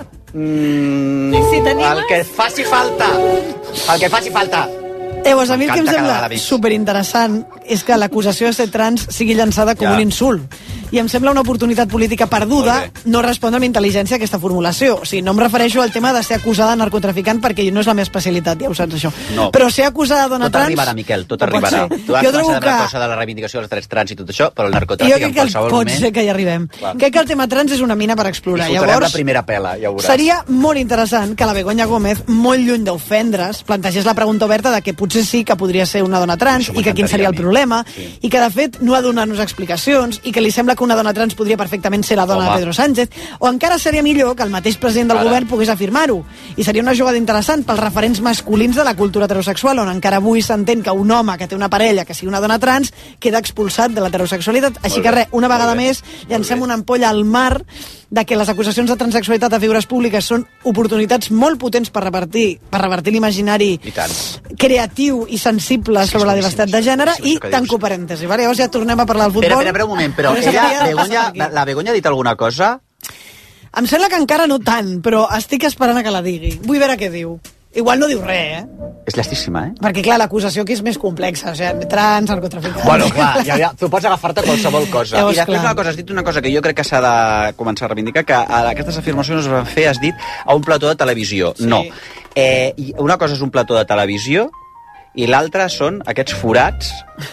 Speaker 2: mm,
Speaker 21: si t'animes?
Speaker 2: el que faci falta, el que faci falta.
Speaker 21: Llavors, a mi el que em
Speaker 2: M'encanta cada
Speaker 21: sembla
Speaker 2: vegada més.
Speaker 21: superinteressant és que l'acusació de ser trans sigui llançada com
Speaker 2: Ja.
Speaker 21: un insult. I em sembla una oportunitat política perduda no respondre amb intel·ligència a aquesta formulació. O sigui, no em refereixo al tema de ser acusada de narcotraficant, perquè no és la meva especialitat, ja ho saps, això.
Speaker 2: No.
Speaker 21: Però ser acusada de dona
Speaker 2: Tot
Speaker 21: trans...
Speaker 2: arribarà, Miquel, tot
Speaker 21: no pot
Speaker 2: arribarà.
Speaker 21: ser.
Speaker 2: Tu has
Speaker 21: Jo trobo
Speaker 2: començat
Speaker 21: que...
Speaker 2: una cosa de la reivindicació dels drets trans i tot això, però el
Speaker 21: Jo
Speaker 2: narcotràfic
Speaker 21: crec
Speaker 2: en
Speaker 21: que el,
Speaker 2: qualsevol
Speaker 21: pot
Speaker 2: moment...
Speaker 21: ser que hi arribem.
Speaker 2: Clar.
Speaker 21: Crec que el tema trans és una mina per explorar.
Speaker 2: I fotrem
Speaker 21: Llavors,
Speaker 2: la primera pela, ja ho veuràs.
Speaker 21: seria molt interessant que la Begoña Gómez, molt lluny d'ofendre's, plantegés la pregunta oberta de que potser sí que podria ser una dona trans i que quin seria el problema, sí. i que de fet no ha de donar-nos explicacions, i que li sembla que una dona trans podria perfectament ser la dona
Speaker 2: Home.
Speaker 21: de Pedro Sánchez, o encara seria millor que el mateix president del
Speaker 2: Ara.
Speaker 21: govern pogués afirmar-ho. I seria una jugada interessant pels referents masculins de la cultura heterosexual, on encara avui s'entén que un home que té una parella que sigui una dona trans queda expulsat de l'heterosexualitat. Així
Speaker 2: Molt
Speaker 21: que
Speaker 2: bé,
Speaker 21: res, una
Speaker 2: molt
Speaker 21: vegada
Speaker 2: bé,
Speaker 21: més llancem una ampolla al mar de que les acusacions de transexualitat a figures públiques són oportunitats molt potents per revertir, per revertir l'imaginari
Speaker 2: I tant.
Speaker 21: creatiu i sensible sobre la diversitat de gènere, i tanco parèntesi. Vale? Llavors ja tornem a parlar del futbol.
Speaker 2: Espera, espera, un moment, però
Speaker 21: No sé
Speaker 2: ella,
Speaker 21: què ha
Speaker 2: Begoña,
Speaker 21: passat aquí.
Speaker 2: la Begoña ha dit alguna cosa?
Speaker 21: Em sembla que encara no tant, però estic esperant a que la digui. Vull veure què diu. Igual no diu res, eh?
Speaker 2: És llestíssima, eh?
Speaker 21: Perquè, clar, l'acusació aquí és més complexa. O sigui, trans, narcotraficant...
Speaker 2: Bueno, clar, ja, ja, tu pots agafar-te a qualsevol cosa.
Speaker 21: Llavors,
Speaker 2: I després
Speaker 21: clar.
Speaker 2: una cosa, has dit una cosa que jo crec que s'ha de començar a reivindicar, que a aquestes afirmacions es van fer, has dit, a un plató de televisió.
Speaker 21: Sí.
Speaker 2: No. Eh, i una cosa és un plató de televisió i l'altra són aquests forats,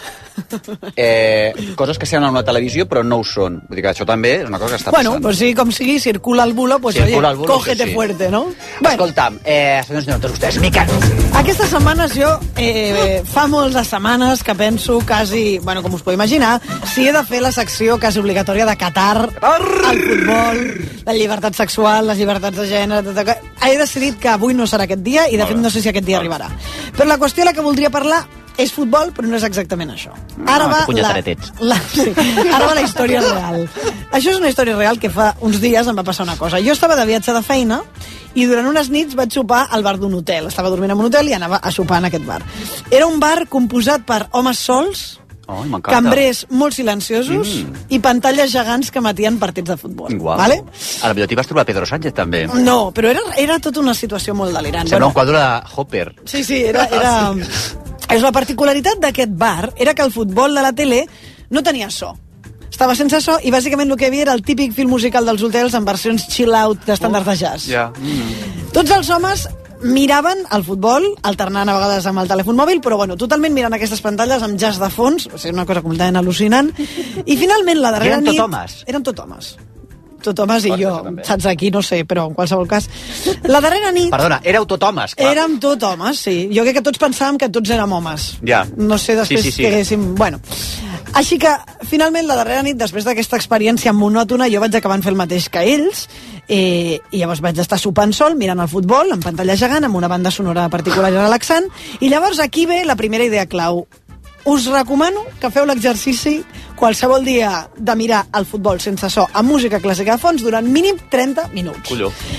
Speaker 2: eh, coses que semblen una televisió però no ho són. Vull dir que això també és una cosa que està
Speaker 21: Bueno,
Speaker 2: passant.
Speaker 21: pues sí, com sigui, circula el bulo, pues
Speaker 2: Circula
Speaker 21: oye,
Speaker 2: el bulo,
Speaker 21: cógete
Speaker 2: sí, sí.
Speaker 21: fuerte, ¿no?
Speaker 2: Escolta'm, eh, senyors i senyors, tots vostès, Miquel.
Speaker 21: Aquestes setmanes jo, eh, fa moltes setmanes que penso quasi, bueno, com us podeu imaginar, si he de fer la secció quasi obligatòria de Qatar, el futbol, la llibertat sexual, les llibertats de gènere... Tot, tot, he decidit que avui no serà aquest dia i, de fet, no sé si aquest dia arribarà. Però la qüestió a la que voldria parlar és futbol, però no és exactament això. Ara va,
Speaker 2: que
Speaker 21: la,
Speaker 2: punyetera ets.
Speaker 21: la, sí, ara va la història real. Això és una història real que fa uns dies em va passar una cosa. Jo estava de viatge de feina i durant unes nits vaig sopar al bar d'un hotel. Estava dormint en un hotel i anava a sopar en aquest bar. Era un bar composat per homes sols,
Speaker 2: Oh, m'encanta.
Speaker 21: cambrers molt silenciosos
Speaker 2: Mm.
Speaker 21: i pantalles gegants que emetien partits de futbol.
Speaker 2: Guau.
Speaker 21: Vale?
Speaker 2: A la millor t'hi vas trobar Pedro Sánchez, també.
Speaker 21: No, però era, era tota una situació molt delirant.
Speaker 2: Sembla un
Speaker 21: Bueno,
Speaker 2: quadre de Hopper.
Speaker 21: Sí, sí, era... era... És la particularitat d'aquest bar era que el futbol de la tele no tenia so. Estava sense so i bàsicament el que hi havia era el típic film musical dels hotels en versions chill-out d'estàndards de jazz.
Speaker 2: Ja. Mm.
Speaker 21: Tots els homes miraven el futbol, alternant a vegades amb el telèfon mòbil, però bueno, totalment mirant aquestes pantalles amb jazz de fons, o sigui, una cosa completament al·lucinant. I finalment la darrera
Speaker 2: Eren tot
Speaker 21: nit...
Speaker 2: homes?
Speaker 21: Eren tot homes. Tot homes i
Speaker 2: Hòstia,
Speaker 21: jo,
Speaker 2: això també.
Speaker 21: saps, aquí no sé, però en qualsevol cas. La darrera nit...
Speaker 2: Perdona, éreu tot homes, clar.
Speaker 21: Érem tot homes, sí. Jo crec que tots pensàvem que tots érem homes.
Speaker 2: Ja.
Speaker 21: No sé després
Speaker 2: Sí, sí, sí.
Speaker 21: que haguéssim... Bueno, així que, finalment, la darrera nit, després d'aquesta experiència monòtona, jo vaig acabar en fer el mateix que ells, eh, i llavors vaig estar sopant sol, mirant el futbol, en pantalla gegant, amb una banda sonora particular i relaxant, i llavors aquí ve la primera idea clau. Us recomano que feu l'exercici qualsevol dia de mirar el futbol sense so amb música clàssica de fons durant mínim trenta minuts.
Speaker 2: Colló.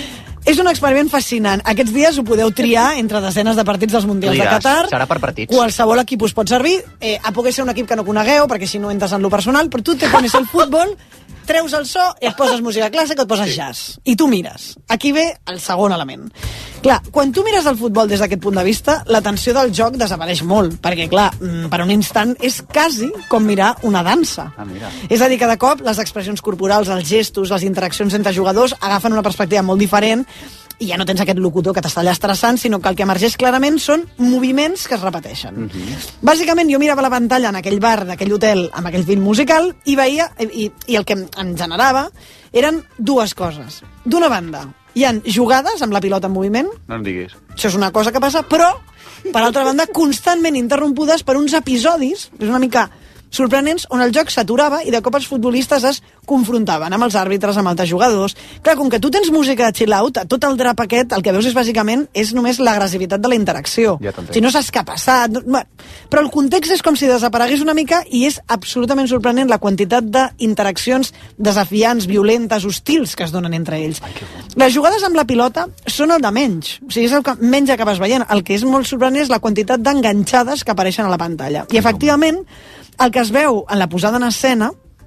Speaker 21: És un experiment fascinant. Aquests dies ho podeu triar entre desenes de partits dels Mundials de Qatar.
Speaker 2: Serà per partits.
Speaker 21: Qualsevol equip us pot servir. Eh, a poder ser un equip que no conegueu, perquè si no entres en lo personal, però tu te pones el futbol, treus el so i et poses música clàssica o et poses jazz. I tu mires. Aquí ve el segon element. Clar, quan tu mires el futbol des d'aquest punt de vista, la tensió del joc desapareix molt, perquè, clar, per un instant és quasi com mirar una dansa.
Speaker 2: Ah, mira.
Speaker 21: És a dir, que de cop les expressions corporals, els gestos, les interaccions entre jugadors agafen una perspectiva molt diferent i ja no tens aquest locutor que t'està allà estressant, sinó que el que emergeix clarament són moviments que es repeteixen. Uh -huh. Bàsicament, jo mirava la pantalla en aquell bar d'aquell hotel amb aquell film musical i veia, i, i el que em generava eren dues coses. D'una banda, hi han jugades amb la pilota en moviment.
Speaker 2: No em diguis.
Speaker 21: Això és una cosa que passa, però, per altra banda, constantment interrompudes per uns episodis, és una mica sorprenents, on el joc s'aturava i de cop els futbolistes es confrontaven amb els àrbitres, amb altres jugadors. Clar, com que tu tens música de chill out, tot el drap aquest, el que veus és bàsicament és només l'agressivitat de la interacció.
Speaker 2: Ja
Speaker 21: si no saps què ha passat. No, bueno, però el context és com si desaparegués una mica i és absolutament sorprenent la quantitat d'interaccions desafiants, violentes, hostils que es donen entre ells. Ai, les jugades amb la pilota són el de menys. O sigui, és el que menys acabes veient. El que és molt sorprenent és la quantitat d'enganxades que apareixen a la pantalla. I, efectivament, el que es veu en la posada en escena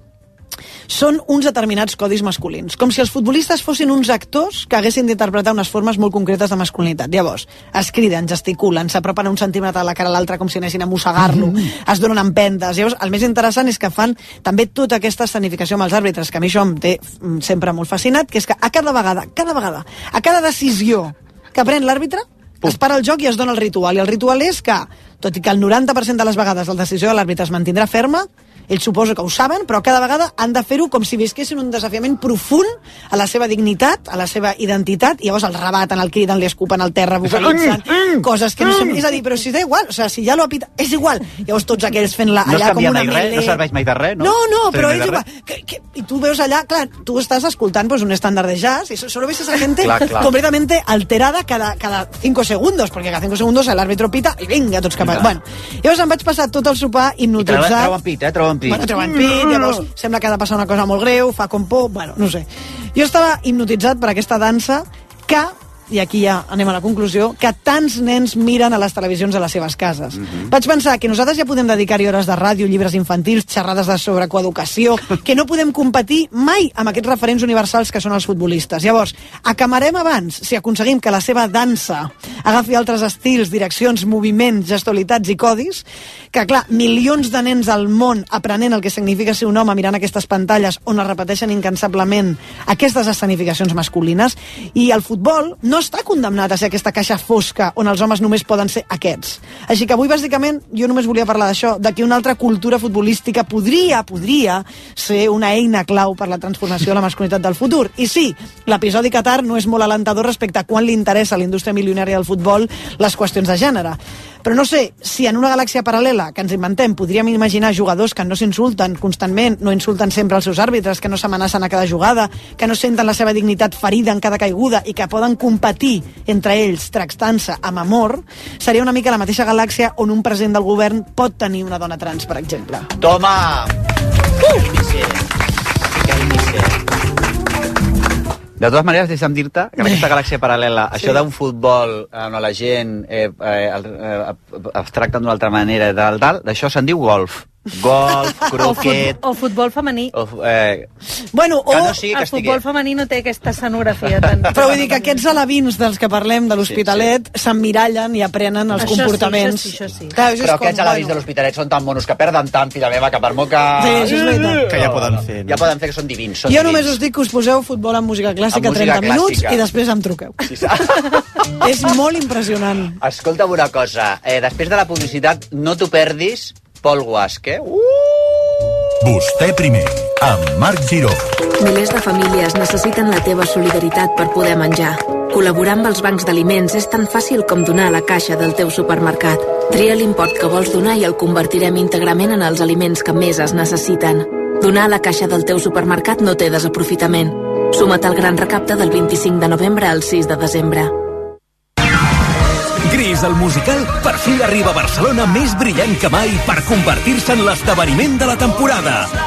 Speaker 21: són uns determinats codis masculins, com si els futbolistes fossin uns actors que haguessin d'interpretar unes formes molt concretes de masculinitat. Llavors, es criden, gesticulen, s'apropen un centímetre a la cara a l'altra com si anessin a mossegar-lo, mm. es donen empentes. Llavors, el més interessant és que fan també tota aquesta escenificació amb els àrbitres, que a mi això em té sempre molt fascinat, que és que a cada vegada, cada vegada, a cada decisió que pren l'àrbitre, es para el joc i es dona el ritual. I el ritual és que, tot i que el noranta per cent de les vegades la decisió de l'àrbitre es mantindrà ferma, ells suposo que ho saben, però cada vegada han de fer-ho com si visquessin un desafiament profund a la seva dignitat, a la seva identitat, i llavors el rebaten, el criden, li escupen al terra, vocalitzen, coses que no sé... És a dir, però si és igual, o sigui, si ja l'ho ha pitat, és igual. Llavors tots aquells fent-la allà com una melee...
Speaker 2: No serveix mai de res, no?
Speaker 21: No, no, però és igual. Que, que, I tu veus allà, clar, tu estàs escoltant pues, un estàndard de jazz, y solo ves a esa gente clar, clar. completamente alterada cada, cada cinco segundos, perquè cada cinco segundos l'àrbitre pita i vinga, tots cap a... Bueno, llavors em vaig passar tot el sopar hipnotitzat...
Speaker 2: I treuen pit, eh? Treuen pit.
Speaker 21: Bueno, treuen pit, llavors sembla que ha de passar una cosa molt greu, fa com por, bueno, no sé. Jo estava hipnotitzat per aquesta dansa que, i aquí ja anem a la conclusió, que tants nens miren a les televisions a les seves cases. Mm-hmm. Vaig pensar que nosaltres ja podem dedicar-hi hores de ràdio, llibres infantils, xerrades de sobre coeducació, que no podem competir mai amb aquests referents universals que són els futbolistes. Llavors, acamarem abans si aconseguim que la seva dansa agafi altres estils, direccions, moviments, gestualitats i codis, que, clar, milions de nens al món aprenent el que significa ser un home mirant aquestes pantalles on es repeteixen incansablement aquestes escenificacions masculines, i el futbol no està condemnat a ser aquesta caixa fosca on els homes només poden ser aquests. Així que avui, bàsicament, jo només volia parlar d'això, de que una altra cultura futbolística podria, podria ser una eina clau per la transformació de la masculinitat del futur. I sí, l'episodi Qatar no és molt alentador respecte a quan li interessa a la indústria milionària del futbol les qüestions de gènere. Però no sé, si en una galàxia paral·lela que ens inventem podríem imaginar jugadors que no s'insulten constantment, no insulten sempre els seus àrbitres, que no s'amenacen a cada jugada, que no senten la seva dignitat ferida en cada caiguda i que poden competir entre ells tractant-se amb amor, seria una mica la mateixa galàxia on un president del govern pot tenir una dona trans, per exemple.
Speaker 2: Toma! Uh! Que inicie. Que inicie. De totes maneres, deixa'm dir-te que en aquesta galàxia paral·lela, sí. Això d'un futbol on la gent eh, eh, eh, es tracta d'una altra manera i tal, tal, d'això se'n diu golf. Golf, croquet...
Speaker 18: O, fut, o futbol femení.
Speaker 2: O, eh,
Speaker 18: bueno, o
Speaker 2: no sigui
Speaker 18: el
Speaker 2: estigui...
Speaker 18: futbol femení no té aquesta escenografia tan...
Speaker 21: Però vull dir que aquests alevins dels que parlem de l'Hospitalet sí, sí. s'emmirallen i aprenen els
Speaker 18: això
Speaker 21: comportaments.
Speaker 18: Sí, això sí, això sí.
Speaker 21: Clar,
Speaker 2: però aquests com, alevins bueno. de l'Hospitalet són tan monos que perden tant, filla meva, que per molt que...
Speaker 21: Sí, això és veritat.
Speaker 2: Que ja poden fer. No? Ja poden fer que són divins. Són
Speaker 21: jo
Speaker 2: divins.
Speaker 21: només us dic que us poseu futbol amb música clàssica amb trenta música minuts clàssica. I després em truqueu. Sí, és molt impressionant.
Speaker 2: Escolta'm una cosa, eh, després de la publicitat no t'ho perdis Paul Guasque. Uh!
Speaker 19: Vostè primer, amb Marc Giró.
Speaker 1: Milers de famílies necessiten la teva solidaritat per poder menjar. Col·laborar amb els bancs d'aliments és tan fàcil com donar a la caixa del teu supermercat. Tria l'import que vols donar i el convertirem íntegrament en els aliments que més es necessiten. Donar a la caixa del teu supermercat no té desaprofitament. Suma't al gran recapte del vint-i-cinc de novembre al sis de desembre.
Speaker 19: Gris, el musical, per fi arriba a Barcelona més brillant que mai per convertir-se en l'esdeveniment de la temporada.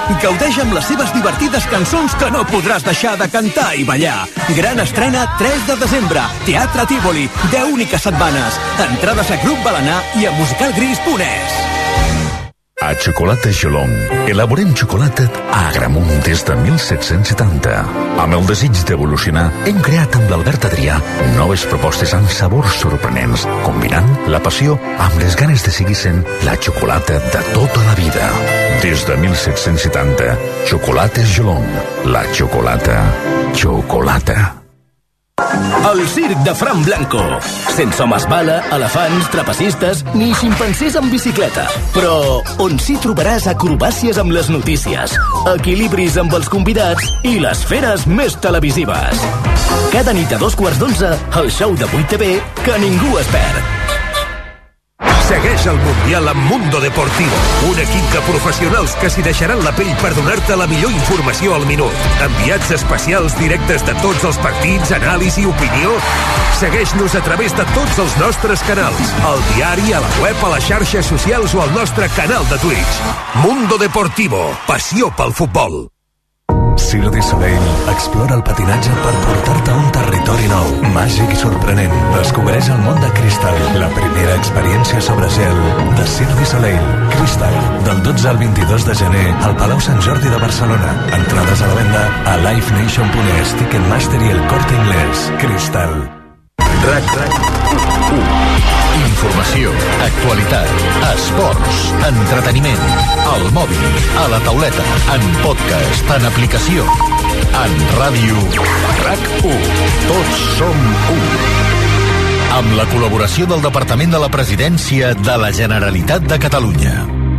Speaker 8: Gaudeix amb les seves divertides cançons que no podràs deixar de cantar i ballar. Gran estrena tres de desembre. Teatre Tívoli, deu úniques setmanes. Entrades a Grup Balanar i a musicalgris punt es.
Speaker 9: A Xocolata Jolong elaborem xocolata a Agramunt des de mil set-cents setanta. Amb el desig d'evolucionar, hem creat amb l'Albert Adrià noves propostes amb sabors sorprenents, combinant la passió amb les ganes de seguir sent la xocolata de tota la vida. Des de mil set-cents setanta, Xocolata Jolong, la xocolata, xocolata.
Speaker 8: El circ de Fran Blanco. Sense homes bala, elefants, trapecistes, ni ximpancers en bicicleta. Però on sí trobaràs acrobàcies amb les notícies, equilibris amb els convidats i les feres més televisives. Cada nit a dos quarts d'onze, el show de vuit T V que ningú es perd.
Speaker 23: Segueix el Mundial amb Mundo Deportivo, un equip de professionals que s'hi deixaran la pell per donar-te la millor informació al minut. Enviats especials directes de tots els partits, anàlisi i opinió. Segueix-nos a través de tots els nostres canals, al diari, a la web, a les xarxes socials o al nostre canal de Twitch. Mundo Deportivo, passió pel futbol.
Speaker 24: Cirque du Soleil explora el patinatge per portar-te a un territori nou, màgic i sorprenent. Descobreix el món de Crystal, la primera experiència sobre gel de Cirque du Soleil. Crystal, del dotze al vint-i-dos de gener al Palau Sant Jordi de Barcelona. Entrades a la venda a live nation punt es, Ticketmaster i el Corte Inglés. Crystal.
Speaker 19: RAC Informació, actualitat, esports, entreteniment, al mòbil, a la tauleta, en podcast, en aplicació, en ràdio. RAC u. Tots som u. Amb la col·laboració del Departament de la Presidència de la Generalitat de Catalunya.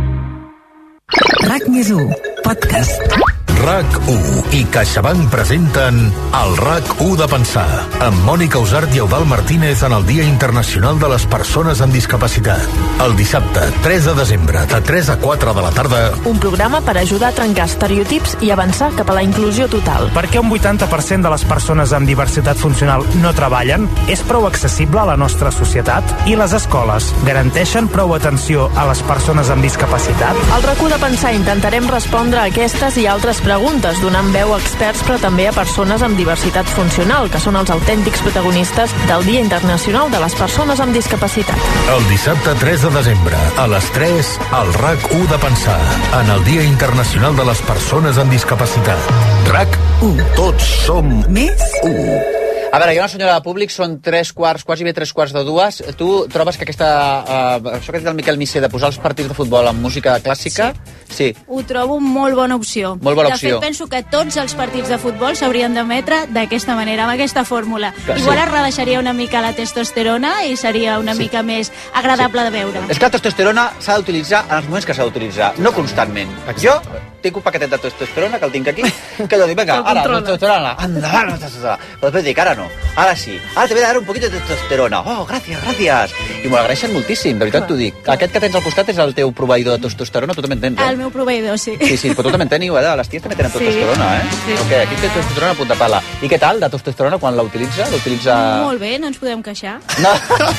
Speaker 25: RAC més u, podcast.
Speaker 19: RAC u i CaixaBank presenten el RAC u de pensar, amb Mònica Usart i Eudald Martínez en el Dia Internacional de les Persones amb Discapacitat. El dissabte, tres de desembre, de tres a quatre de la tarda.
Speaker 25: Un programa per ajudar a trencar estereotips i avançar cap a la inclusió total.
Speaker 26: Per què un vuitanta per cent de les persones amb diversitat funcional no treballen? És prou accessible a la nostra societat? I les escoles garanteixen prou atenció a les persones amb discapacitat?
Speaker 25: Al RAC u de pensar intentarem respondre a aquestes i altres preguntes, donant veu a experts però també a persones amb diversitat funcional, que són els autèntics protagonistes del Dia Internacional de les Persones amb Discapacitat.
Speaker 19: El dissabte tres de desembre, a les tres, al RAC u de pensar, en el Dia Internacional de les Persones amb Discapacitat. RAC u. Tots som
Speaker 25: més
Speaker 19: u.
Speaker 2: A veure, hi ha una senyora de públic, són tres quarts, quasi bé tres quarts de dues. Tu trobes que aquesta, uh, això que ha dit el Miquel Missé de posar els partits de futbol amb música clàssica? Sí. sí.
Speaker 27: Ho trobo molt bona opció.
Speaker 2: Molt bona opció.
Speaker 27: De fet, penso que tots els partits de futbol s'haurien d'emetre d'aquesta manera, amb aquesta fórmula. Que, Igual sí. es rebaixaria una mica la testosterona i seria una sí. mica més agradable sí. de veure.
Speaker 2: És que la testosterona s'ha d'utilitzar en els moments que s'ha d'utilitzar, no constantment. Exacte. Jo tinc un paquetet de testosterona que el tinc aquí, que jo dic, vinga, ara, testosterona, endavant, testosterona. Però després dic, ara no, ara sí, ara te voy a dar un poquito de testosterona. Oh, gràcies, gràcies. I m'ho agraeixen moltíssim, de veritat t'ho dic. Aquest que tens al costat és el teu proveïdor de testosterona, tu també en tens, eh?
Speaker 27: El meu proveïdor, sí.
Speaker 2: Sí, sí, però tu també en teniu, eh? Les ties també tenen testosterona, eh? Sí. Ok, aquí té testosterona a punt de pala. I què tal, de testosterona, quan la utilitza? L'utilitza...
Speaker 27: Molt bé, no ens podem queixar.
Speaker 2: No.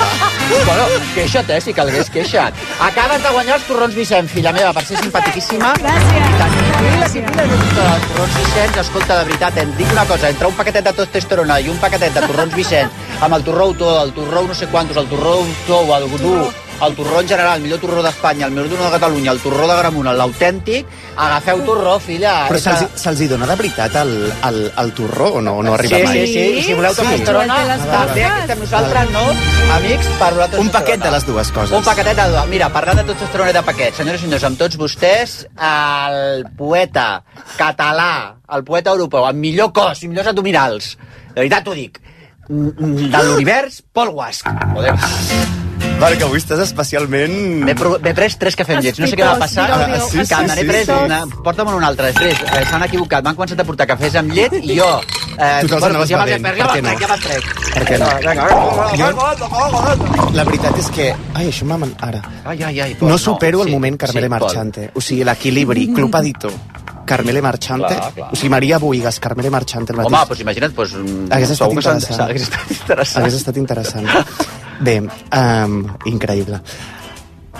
Speaker 2: Bueno, queixa't, eh, si calgués, queixa't. Acabes de guanyar els torrons Vicent, filla meva, per ser simpaticíssima.
Speaker 27: Gràcies.
Speaker 2: Piles i piles de torrons Vicent, escolta, de veritat, em dic una cosa, entre un paquetet de testosterona i un paquetet de torrons Vicent, amb el torró Outó, el torró no sé quantos, el torró Outó, el gudú, el torró en general, el millor torró d'Espanya, el millor torró de Catalunya, el torró de Gramunt, l'autèntic, agafeu torró, filla.
Speaker 20: Però se'ls se hi dona de veritat el, el, el torró o no, no arriba
Speaker 2: sí,
Speaker 20: mai?
Speaker 2: Sí, sí, i si voleu testosterona, sí. també aquí estem nosaltres, no? Amics, per voler testosterona.
Speaker 20: Un paquet de les dues coses.
Speaker 2: Un paquetet de dues. Mira, parlant de testosterona i de paquets, senyores i senyors, amb tots vostès, el poeta català, el poeta europeu, amb millor cos i millors abdominals, de veritat t'ho dic, de l'univers, Paul Guasc. Joder.
Speaker 20: Perquè avui estàs especialment...
Speaker 2: M'he pres tres cafè amb llets, no sé què va passar. Ah, sí, sí, que n'he pres una... Porta'm un altre, després. Eh, S'han equivocat, m'han començat a portar cafès amb llet i jo... Eh,
Speaker 20: tu te'ls anaves bevent, per què no?
Speaker 2: Ja me'ls trec.
Speaker 20: Per què no? La veritat és que... Ai, això m'ha... Ara.
Speaker 2: Ai, ai, ai.
Speaker 20: No supero el moment Carmele Marchante. O sigui, l'equilibri, Clupadito, Carmele Marchante, o sigui, Maria Boigas, Carmele Marchante...
Speaker 2: Home, doncs imagina't, doncs...
Speaker 20: Hagués estat interessant.
Speaker 2: Hagués estat interessant.
Speaker 20: Hagués estat interessant. Bé, um, increïble.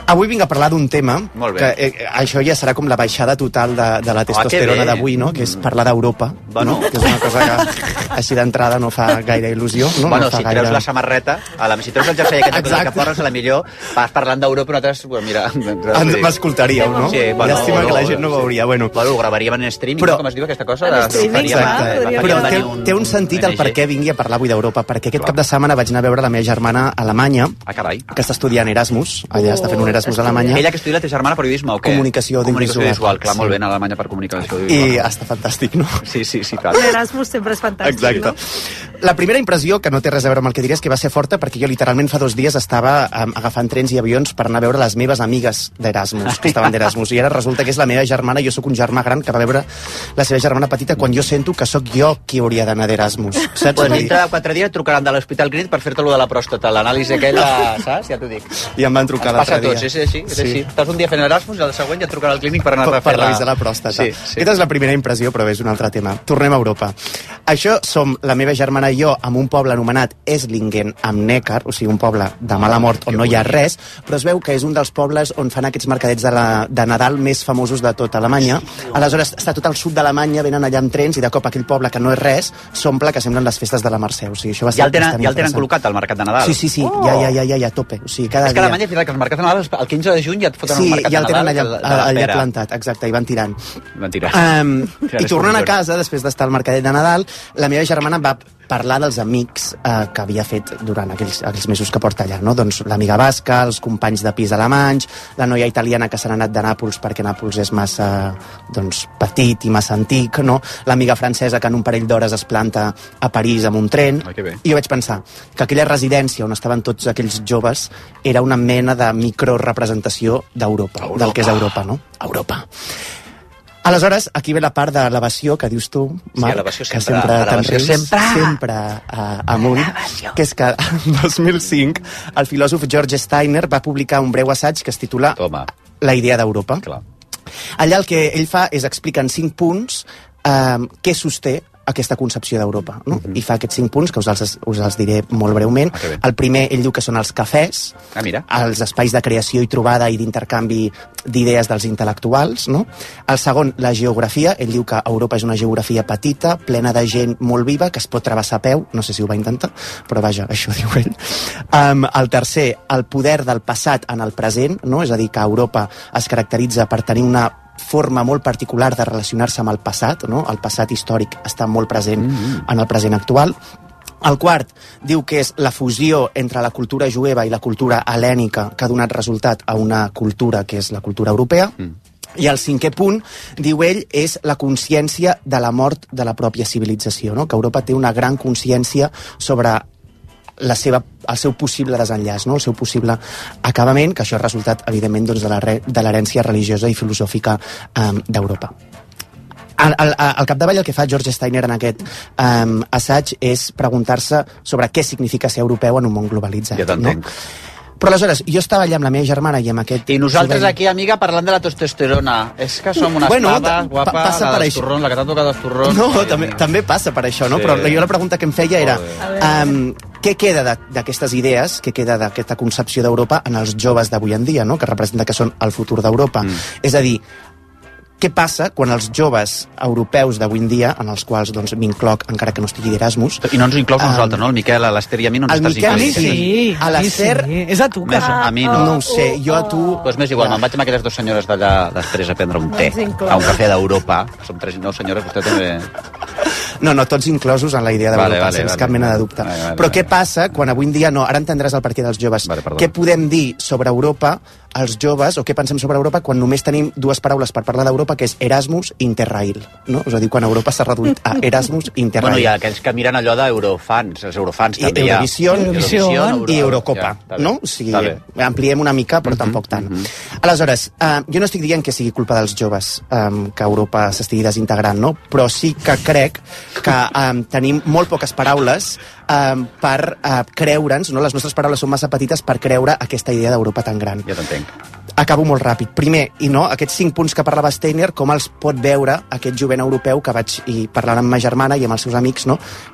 Speaker 20: Avui vinc a parlar d'un tema
Speaker 2: Molt bé.
Speaker 20: que eh, això ja serà com la baixada total de, de la testosterona d'avui, no? Que és parlar d'Europa,
Speaker 2: Bueno.
Speaker 20: no? Que és una cosa que així d'entrada no fa gaire il·lusió, no?
Speaker 2: Bueno,
Speaker 20: no fa
Speaker 2: si
Speaker 20: gaire...
Speaker 2: treus la samarreta, a la, si treus el jersei aquest
Speaker 20: Exacte.
Speaker 2: que porres, a la millor vas parlant d'Europa, nosaltres, bueno, mira...
Speaker 20: Ens m'escoltaríeu, no?
Speaker 2: Sí, bueno,
Speaker 20: Llàstima que la gent no veuria, bueno.
Speaker 2: Bueno, ho gravaríem en streaming,
Speaker 20: Però-
Speaker 2: no? Com es diu aquesta cosa?
Speaker 20: En
Speaker 2: De-
Speaker 20: streaming,
Speaker 2: faríem-
Speaker 20: exacte.
Speaker 2: faríem
Speaker 20: Però té,
Speaker 2: venir un-
Speaker 20: té un sentit el per què vingui a parlar avui d'Europa, perquè aquest cap de setmana vaig anar a veure la meva germana a Alemanya,
Speaker 2: Ah, carai.
Speaker 20: que està estudiant Erasmus, allà està fent un Erasmus a Alemanya.
Speaker 2: Ella que estudia la teva germana periodisme o què?
Speaker 20: Comunicació
Speaker 2: Comunicació
Speaker 20: audiovisual.
Speaker 2: visual, clar, molt
Speaker 20: Sí.
Speaker 2: bé, a Alemanya per comunicació
Speaker 20: I
Speaker 2: audiovisual.
Speaker 20: està fantàstic, no?
Speaker 2: Sí, sí, sí, clar.
Speaker 18: L'Erasmus sempre és fantàstic,
Speaker 20: Exacte. La primera impressió, que no té res a veure amb el que diré, és que va ser forta perquè jo literalment fa dos dies estava um, agafant trens i avions per anar a veure les meves amigues d'Erasmus, que estaven d'Erasmus, i ara resulta que és la meva germana, jo sóc un germà gran que va veure la seva germana petita quan jo sento que sóc jo qui hauria d'anar d'Erasmus. Saps?
Speaker 2: Pues
Speaker 20: Vull dir,
Speaker 2: dintre de quatre dies et trucaran de l'Hospital Clínic per fer-te lo de la pròstata, l'anàlisi aquella, saps? Ja t'ho dic.
Speaker 20: I em van trucar
Speaker 2: Ens passa
Speaker 20: l'altre
Speaker 2: a
Speaker 20: dia.
Speaker 2: tots, és així, és
Speaker 20: Sí.
Speaker 2: així. Estàs un dia fent Erasmus i al següent ja et trucarà al clínic per anar
Speaker 20: per,
Speaker 2: a fer
Speaker 20: per revisar la pròstata.
Speaker 2: Sí, sí.
Speaker 20: Aquesta és la primera impressió, però és un altre tema. Tornem a Europa. Això som la meva germana i jo en un poble anomenat Esslingen am Neckar, o sigui, un poble de mala mort on no hi ha res, però es veu que és un dels pobles on fan aquests mercadets de, la, de Nadal més famosos de tota Alemanya. Aleshores, està tot al sud d'Alemanya, venen allà amb trens i de cop aquell poble que no és res s'omple que semblen les festes de la Mercè. O sigui, això va ser
Speaker 2: Ja el tenen,
Speaker 20: bastant
Speaker 2: ja el tenen
Speaker 20: interessant.
Speaker 2: col·locat al mercat de Nadal.
Speaker 20: Sí, sí, sí,
Speaker 2: Oh.
Speaker 20: ja, ja, ja, ja, ja, a tope. O sigui, cada
Speaker 2: És que a
Speaker 20: dia...
Speaker 2: Alemanya, fíjate que els mercats de Nadal, el quinze de juny ja et foten
Speaker 20: Sí,
Speaker 2: un mercat
Speaker 20: ja el
Speaker 2: de
Speaker 20: tenen
Speaker 2: Nadal.
Speaker 20: allà,
Speaker 2: de la
Speaker 20: allà
Speaker 2: pera.
Speaker 20: plantat, exacte, i van tirant.
Speaker 2: Van tirar.
Speaker 20: Um, I tornant a casa, després d'estar al mercadet de Nadal, la meva germana va parlar dels amics eh, que havia fet durant aquells, aquells mesos que porta allà, no? Doncs l'amiga basca, els companys de pis alemanys, la noia italiana que se n'ha anat de Nàpols perquè Nàpols és massa doncs, petit i massa antic, no? L'amiga francesa que en un parell d'hores es planta a París amb un tren.
Speaker 2: Ai, que bé.
Speaker 20: I jo vaig pensar que aquella residència on estaven tots aquells joves era una mena de microrepresentació d'Europa, del que és Europa, no? Europa. Aleshores, aquí ve la part d'elevació que dius tu, Marc,
Speaker 2: elevació
Speaker 20: que
Speaker 2: sempre,
Speaker 20: sempre te'n
Speaker 2: elevació
Speaker 20: rius,
Speaker 2: sempre.
Speaker 20: sempre uh, amunt, que és que el dos mil cinc el filòsof George Steiner va publicar un breu assaig que es titula
Speaker 2: Toma.
Speaker 20: La idea d'Europa.
Speaker 2: Clar.
Speaker 20: Allà el que ell fa és explicar en cinc punts eh, què sosté aquesta concepció d'Europa, no?
Speaker 2: Mhm.
Speaker 20: I fa aquests cinc punts, que us els, us els diré molt breument.
Speaker 2: Ah, que bé.
Speaker 20: El primer, ell diu que són els cafès,
Speaker 2: Ah, mira.
Speaker 20: els espais de creació i trobada i d'intercanvi d'idees dels intel·lectuals, no? El segon, la geografia. Ell diu que Europa és una geografia petita, plena de gent molt viva, que es pot travessar a peu. No sé si ho va intentar, però vaja, això diu ell. Um, el tercer, el poder del passat en el present, no? És a dir, que Europa es caracteritza per tenir una forma molt particular de relacionar-se amb el passat, no? El passat històric està molt present mm-hmm. en el present actual. El quart diu que és la fusió entre la cultura jueva i la cultura helènica que ha donat resultat a una cultura que és la cultura europea. Mm. I el cinquè punt, diu ell, és la consciència de la mort de la pròpia civilització, no? Que Europa té una gran consciència sobre la seva, el seu possible desenllaç, no? El seu possible acabament, que això és resultat, evidentment, doncs, de la re- de l'herència religiosa i filosòfica um, d'Europa. Al, al, al capdavall el que fa George Steiner en aquest um, assaig és preguntar-se sobre què significa ser europeu en un món globalitzat.
Speaker 2: Ja t'entenc.
Speaker 20: No? Però aleshores, jo estava allà amb la meva germana i amb aquest...
Speaker 2: I nosaltres
Speaker 20: jovent-
Speaker 2: aquí, amiga, parlant de la testosterona. És que som unes
Speaker 20: Bueno,
Speaker 2: paves,
Speaker 20: pa-
Speaker 2: guapa,
Speaker 20: passa
Speaker 2: la
Speaker 20: per
Speaker 2: dels
Speaker 20: això.
Speaker 2: torrons, la que t'ha tocat els torrons.
Speaker 20: No,
Speaker 2: Ai,
Speaker 20: també,
Speaker 2: Déu meu.
Speaker 20: també passa per això, no?
Speaker 2: Sí.
Speaker 20: Però jo la pregunta que em feia era
Speaker 2: Joder.
Speaker 20: um, què queda de- d'aquestes idees, què queda d'aquesta concepció d'Europa en els joves d'avui en dia, no? Que representa que són el futur d'Europa. Mm. És a dir, què passa quan els joves europeus d'avui en dia, en els quals doncs, m'incloc encara que no estigui d'Erasmus...
Speaker 2: I no ens inclous
Speaker 20: um,
Speaker 2: nosaltres, no? El Miquel, l'Ester i a mi no ens
Speaker 20: el
Speaker 2: estàs
Speaker 20: Miquel
Speaker 2: incloent.
Speaker 20: sí, a l'Ester...
Speaker 21: Sí, és a tu, que...
Speaker 2: Més, a mi no.
Speaker 20: No ho sé, jo a tu...
Speaker 2: Doncs m'és igual, me'n vaig amb aquelles dues senyores d'allà després a prendre un té,
Speaker 21: ens inclou.
Speaker 2: a un cafè d'Europa. Som tres, no, senyores, vostè també...
Speaker 20: No, no, tots inclosos en la idea d'Europa,
Speaker 2: Vale, vale,
Speaker 20: sense
Speaker 2: vale.
Speaker 20: cap mena de dubte.
Speaker 2: Vale, vale,
Speaker 20: Però
Speaker 2: vale.
Speaker 20: què passa quan avui en dia no? Ara entendràs el perquè dels joves.
Speaker 2: Vale, perdó.
Speaker 20: Què podem dir sobre Europa als joves, o què pensem sobre Europa quan només tenim dues paraules per parlar d'Europa, que és Erasmus i Interrail, no? És a dir, quan Europa s'ha reduït a Erasmus i Interrail.
Speaker 2: Bueno, hi ha aquells que miren allò d'Eurofans, els Eurofans
Speaker 20: I
Speaker 2: també hi ha.
Speaker 20: Eurovisió,
Speaker 21: Eurovisió,
Speaker 2: Euro-
Speaker 20: i Eurocopa,
Speaker 2: Ja, està bé.
Speaker 20: no? O sigui,
Speaker 2: Està bé.
Speaker 20: ampliem una mica, però tampoc tant. Aleshores, eh, jo no estic dient que sigui culpa dels joves eh, que Europa s'estigui desintegrant, no? Però sí que crec que eh, tenim molt poques paraules eh, per eh, creure'ns, no? Les nostres paraules són massa petites per creure aquesta idea d'Europa tan gran.
Speaker 2: Ja t'entenc.
Speaker 20: Acabo molt ràpid. Primer, i no, aquests cinc punts que parlava Steiner, com els pot veure aquest jovent europeu que vaig i parlant amb ma germana i amb els seus amics, no?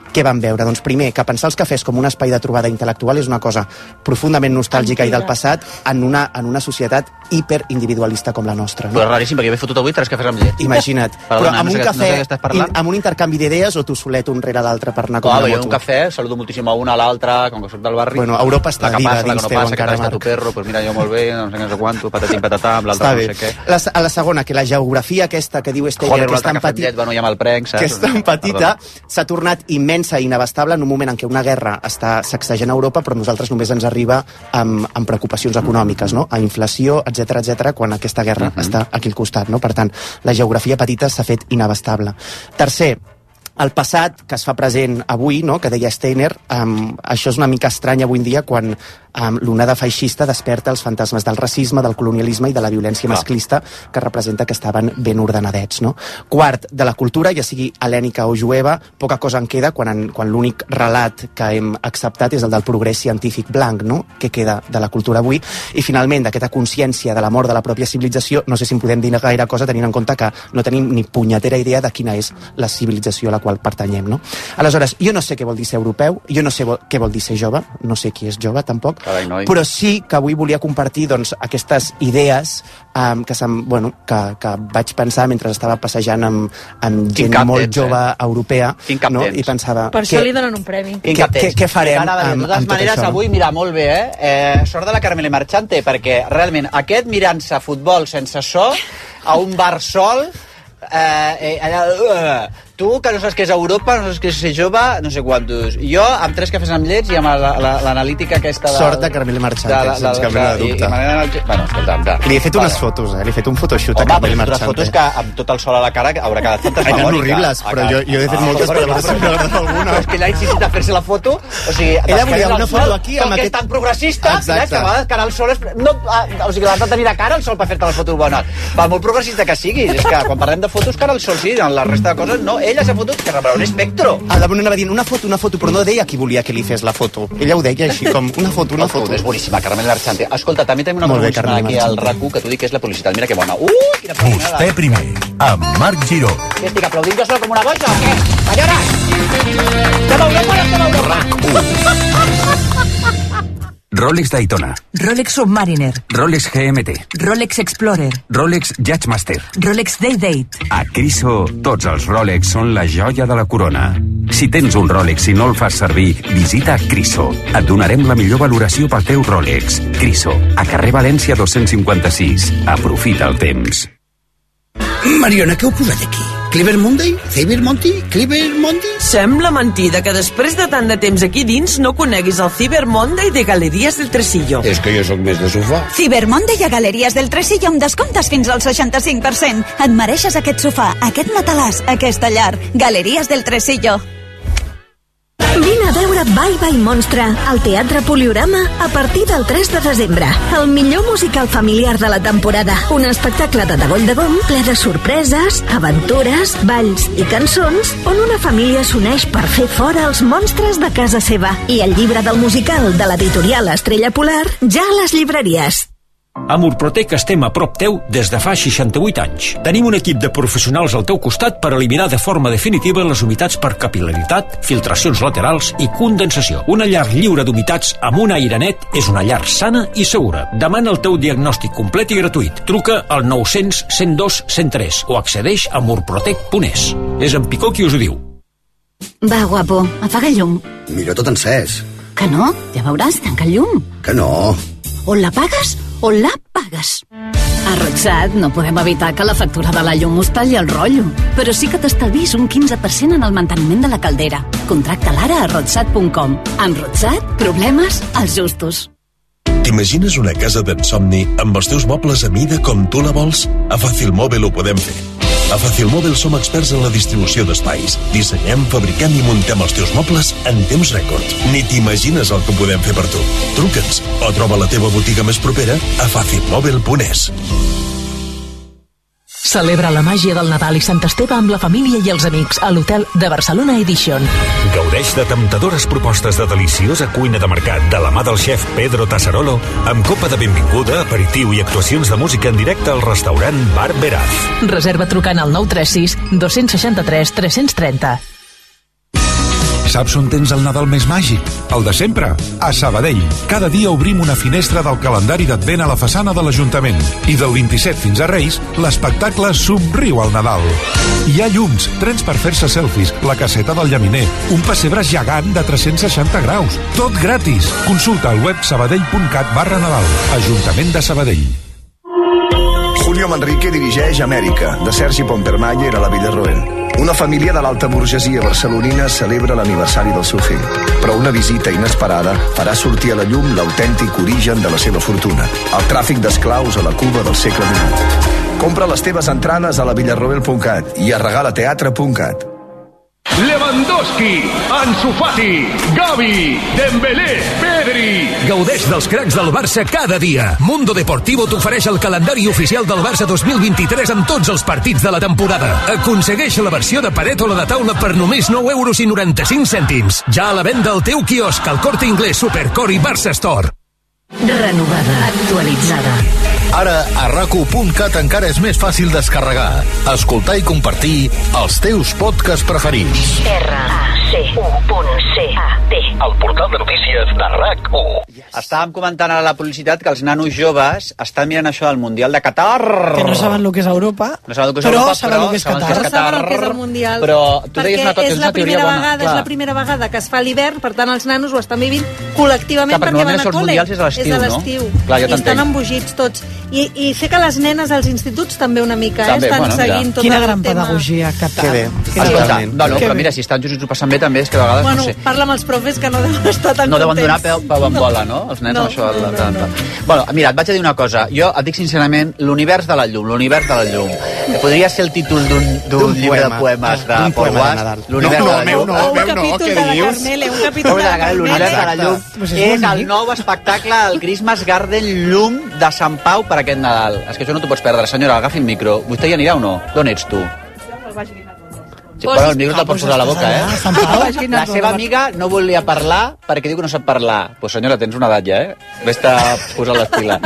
Speaker 20: què vam veure? Doncs primer, que pensar els cafès com un espai de trobada intel·lectual és una cosa profundament nostàlgica i del passat en una, en una societat hiperindividualista com la nostra. No?
Speaker 2: Però és raríssim, perquè he fotut avui tres cafès amb llet.
Speaker 20: Imagina't.
Speaker 2: Perdona,
Speaker 20: però amb
Speaker 2: no sé
Speaker 20: un
Speaker 2: què-
Speaker 20: cafè,
Speaker 2: no sé què estàs parlant.
Speaker 20: in, amb un intercanvi d'idees o tu solet un rere l'altre per anar com
Speaker 2: Oh,
Speaker 20: una
Speaker 2: jo
Speaker 20: moto?
Speaker 2: un cafè, saludo moltíssim a una, a l'altra, com que soc del barri.
Speaker 20: Bueno, Europa està
Speaker 2: la que
Speaker 20: viva
Speaker 2: passa, la
Speaker 20: dins
Speaker 2: que no
Speaker 20: teu
Speaker 2: passa,
Speaker 20: encara,
Speaker 2: que t'has tu
Speaker 20: Marc.
Speaker 2: perro, pues mira, jo molt bé, no sé què, no sé quanto, patatim, patatà, amb l'altre
Speaker 20: Està
Speaker 2: no
Speaker 20: bé.
Speaker 2: sé què.
Speaker 20: La, a la segona, que la geografia aquesta que diu Steiner,
Speaker 2: Joder,
Speaker 20: que és
Speaker 2: l'altre
Speaker 20: tan
Speaker 2: cafè amb
Speaker 20: petita,
Speaker 2: llet, bueno, ja me'l prenc, saps?
Speaker 20: que és tan petita, s'ha tornat immensa i inabastable en un moment en què una guerra està sacsejant Europa, però a nosaltres només ens arriba amb, amb preocupacions econòmiques, no? A inflació, etc etc, quan aquesta guerra uh-huh. està aquí al costat, no? Per tant, la geografia petita s'ha fet inabastable. Tercer, el passat que es fa present avui, no? Que deia Steiner, um, això és una mica estrany avui en dia quan um, l'onada feixista desperta els fantasmes del racisme, del colonialisme i de la violència masclista que representa que estaven ben ordenadets. No? Quart, de la cultura, ja sigui helènica o jueva, poca cosa en queda quan, en, quan l'únic relat que hem acceptat és el del progrés científic blanc, no? Que queda de la cultura avui. I finalment, d'aquesta consciència de la mort de la pròpia civilització, no sé si en podem dir gaire cosa tenint en compte que no tenim ni punyetera idea de quina és la civilització a la qual pertanyem. No? Aleshores, jo no sé què vol dir ser europeu, jo no sé vol, què vol dir ser jove, no sé qui és jove tampoc,
Speaker 2: Carai, noi.
Speaker 20: però sí que avui volia compartir doncs, aquestes idees um, que, bueno, que, que vaig pensar mentre estava passejant amb, amb gent
Speaker 2: cap
Speaker 20: molt
Speaker 2: tens,
Speaker 20: jove
Speaker 2: eh?
Speaker 20: europea,
Speaker 2: Quin cap
Speaker 20: no?
Speaker 2: tens.
Speaker 20: I pensava...
Speaker 18: Per això li donen un premi.
Speaker 20: Què, què, què farem
Speaker 2: Ara, de
Speaker 20: amb,
Speaker 2: totes
Speaker 20: amb tot
Speaker 2: maneres,
Speaker 20: això?
Speaker 2: avui, mira, molt bé, eh? eh sort de la Carmele Marchante, perquè realment aquest mirant-se futbol sense so, a un bar sol, eh, eh, allà, uh, tu, que no saps què és Europa, no saps què és ser jove, no sé quantos. Jo, amb tres cafès amb llets i amb l'analítica aquesta... Del,
Speaker 20: Sort de Carmele Marchante, sense cap mena de dubte.
Speaker 2: I, i bueno, escolta'm, ja.
Speaker 20: Li he fet unes fotos, eh? Li he fet un photoshoot
Speaker 2: Home,
Speaker 20: a Carmele
Speaker 2: però les
Speaker 20: Marchante.
Speaker 2: fotos que amb tot el sol a la cara haurà quedat fantasmagòrica.
Speaker 20: Eren horribles, però jo, jo he fet moltes, però no m'ha agradat alguna.
Speaker 2: Però és que ella ha insistit a fer-se la foto, o sigui...
Speaker 20: Ella volia una foto
Speaker 2: sol,
Speaker 20: aquí
Speaker 2: com
Speaker 20: amb
Speaker 2: que
Speaker 20: aquest...
Speaker 2: és tan progressista,
Speaker 20: Exacte.
Speaker 2: ja, que a vegades cara al sol és... No, ah, o sigui, l'has de tenir de cara al sol per fer-te les fotos bones. Per molt progressista que siguis, és que quan parlem de fotos, cara al sol sí, en la resta de coses no. Ella s'ha fotut que rebrà un espectro.
Speaker 20: A la Bruna anava dient una foto, una foto, però no deia qui volia que li fes la foto. Ella ho deia així, com una foto, una foto.
Speaker 2: És boníssima, Carmele Marchante. Escolta, també tenim una
Speaker 20: Molt bé,
Speaker 2: promoció
Speaker 20: Carmele
Speaker 2: aquí al
Speaker 20: Marchante.
Speaker 2: RAC u que tu dic que és la publicitat. Mira que bona. Uh, quina publicitat.
Speaker 19: Vostè primer, amb Marc Giró.
Speaker 2: Què estic aplaudint jo solo com una boja o què? Senyores! Estem a Europa o no estem a Europa?
Speaker 7: Rolex Daytona,
Speaker 10: Rolex Submariner,
Speaker 7: Rolex G M T,
Speaker 10: Rolex Explorer,
Speaker 7: Rolex Judgemaster.
Speaker 10: Rolex Day-Date.
Speaker 7: A Criso, tots els Rolex són la joia de la corona. Si tens un Rolex i no el fas servir, visita Criso. Et donarem la millor valoració pel teu Rolex. Criso, a carrer València dos-cents cinquanta-sis. Aprofita el temps.
Speaker 11: Mariona, què heu posat aquí? Clever Monday? Cyber Monday? Clever Monday?
Speaker 12: Sembla mentida que després de tant de temps aquí dins no coneguis el Cyber Monday de Galeries del Tresillo.
Speaker 11: És que jo sóc més de sofà.
Speaker 13: Cyber Monday a Galeries del Tresillo amb descomptes fins al seixanta-cinc per cent. Et mereixes aquest sofà, aquest matalàs, aquesta llar. Galeries del Tresillo.
Speaker 14: Vine a veure Bye Bye Monstre al Teatre Poliorama a partir del tres de desembre. El millor musical familiar de la temporada. Un espectacle de Dagoll de Gom ple de sorpreses, aventures, balls i cançons on una família s'uneix per fer fora els monstres de casa seva. I el llibre del musical de l'editorial Estrella Polar ja a les llibreries.
Speaker 15: A Murprotec estem a prop teu des de fa seixanta-vuit anys. Tenim un equip de professionals al teu costat per eliminar de forma definitiva les humitats per capil·laritat, filtracions laterals i condensació. Una llar lliure d'humitats amb un aire net és una llar sana i segura. Demana el teu diagnòstic complet i gratuït. Truca al nou-cents, cent dos, cent tres o accedeix a murprotec punt es. És en Picó qui us ho diu.
Speaker 13: Va, guapo, apaga el llum.
Speaker 11: Mira tot encès.
Speaker 13: Que no? Ja veuràs, tanca el llum.
Speaker 11: Que no.
Speaker 13: O la pagues o la pagues. A Rotsat no podem evitar que la factura de la llum us talli el rotllo, però sí que t'estalvis un quinze per cent en el manteniment de la caldera. Contracta-la ara a rotsat punt com. Amb Rotsat, problemes als justos.
Speaker 28: T'imagines una casa d'ensomni amb els teus mobles a mida com tu la vols? A Fàcil Mòbil ho podem fer. A Fàcil Mòbil som experts en la distribució d'espais. Dissenyem, fabriquem i muntem els teus mobles en temps rècord. Ni t'imagines el que podem fer per tu. Truca'ns o troba la teva botiga més propera a fàcil mòbil punt es.
Speaker 25: Celebra la màgia del Nadal i Sant Esteve amb la família i els amics a l'hotel de Barcelona Edition.
Speaker 19: Gaudeix de temptadores propostes de deliciosa cuina de mercat de la mà del xef Pedro Tassarolo amb copa de benvinguda, aperitiu i actuacions de música en directe al restaurant Bar Veraz.
Speaker 25: Reserva trucant al nou tres sis, dos seixanta-tres, tres trenta.
Speaker 1: Saps on tens el Nadal més màgic? El de sempre, a Sabadell. Cada dia obrim una finestra del calendari d'Advent a la façana de l'Ajuntament. I del vint-i-set fins a Reis, l'espectacle Somriu al Nadal. Hi ha llums, trens per fer-se selfies, la caseta del llaminer, un pessebre gegant de tres-cents seixanta graus. Tot gratis. Consulta al web sabadell.cat barra Nadal. Ajuntament de Sabadell.
Speaker 3: Julio Manrique dirigeix Amèrica, de Sergi Pompermayer a la Villarroel. Una família de l'alta burgesia barcelonina celebra l'aniversari del seu fill, però una visita inesperada farà sortir a la llum l'autèntic origen de la seva fortuna, el tràfic d'esclaus a la Cuba del segle divuit. Compra les teves entrades a la villarroel punt cat i a regalateatre punt cat.
Speaker 23: Lewandowski, Ansu Fati, Gavi, Dembélé, Pedri. Gaudeix dels cracs del Barça cada dia. Mundo Deportivo t'ofereix el calendari oficial del Barça dos mil vint-i-tres amb tots els partits de la temporada. Aconsegueix la versió de paret o la de taula per només nou euros i noranta-cinc cèntims. Ja a la venda al teu quiosc, al Corte Inglés, Supercore i Barça Store.
Speaker 10: Renovada, actualitzada.
Speaker 19: Ara a rac u punt cat encara és més fàcil descarregar, escoltar i compartir els teus podcasts preferits.
Speaker 10: R A C U punt C A T,
Speaker 23: el portal de notícies de RAC u.
Speaker 2: Estàvem comentant a la publicitat que els nanos joves estan mirant això del Mundial de Qatar.
Speaker 21: Que no saben el que és Europa,
Speaker 2: no saben el que és
Speaker 21: però
Speaker 2: Europa,
Speaker 21: saben el que és Qatar.
Speaker 4: Però saben el que és el Mundial.
Speaker 2: Però tu deies una cosa,
Speaker 4: és la primera vegada, és la primera vegada que es fa a l'hivern, per tant els nanos ho estan vivint col·lectivament perquè van a col·le.
Speaker 2: És a l'estiu,
Speaker 4: és a l'estiu.
Speaker 2: No? Clar,
Speaker 4: I estan embogits tots. I, I sé que les nenes als instituts també una mica, eh?
Speaker 2: També,
Speaker 4: estan
Speaker 2: bueno,
Speaker 4: seguint tot
Speaker 21: Quina
Speaker 4: el
Speaker 21: gran
Speaker 4: tema.
Speaker 21: pedagogia, Qatar.
Speaker 20: Que bé.
Speaker 2: Que Escolta, no, no, però mira, si estan junts i ho passen bé també és que a vegades
Speaker 4: Bueno,
Speaker 2: no sé.
Speaker 4: parla amb els profes que no deuen estar tan
Speaker 2: No deuen donar
Speaker 4: contents.
Speaker 2: peu, peu en bola, no? Els nens
Speaker 4: No,
Speaker 2: amb això.
Speaker 4: no,
Speaker 2: de-
Speaker 4: no,
Speaker 2: de- Bueno, mira, et vaig a dir una cosa. Jo et dic sincerament, l'univers de la llum, l'univers de la llum. Podria ser el títol d'un d'un
Speaker 20: D'un
Speaker 2: llibre
Speaker 20: poema.
Speaker 2: de poemes de
Speaker 20: D'un
Speaker 2: Paul
Speaker 20: poema de
Speaker 2: Guas.
Speaker 20: Nadal.
Speaker 2: L'univers
Speaker 20: No,
Speaker 2: de
Speaker 20: no,
Speaker 2: la
Speaker 20: meu
Speaker 2: llum.
Speaker 20: no,
Speaker 4: O un
Speaker 20: meu no,
Speaker 4: capítol
Speaker 20: què
Speaker 4: de la
Speaker 20: dius?
Speaker 4: Carmele, un capítol de la
Speaker 2: L'univers de la
Speaker 4: Carmele.
Speaker 2: llum
Speaker 21: Pues és
Speaker 2: és
Speaker 21: bonic.
Speaker 2: el nou espectacle, el Christmas Garden Llum de Sant Pau per aquest Nadal. És que això no t'ho pots perdre. Senyora, agafi el micro. Vostè hi anirà o no? D'on ets tu? Sí, bueno, el micro te'l pots posar a la boca, eh? La seva amiga no volia parlar perquè diu que no sap parlar. Pues senyora, tens una edat ja, eh? Vés-te a posar l'espila.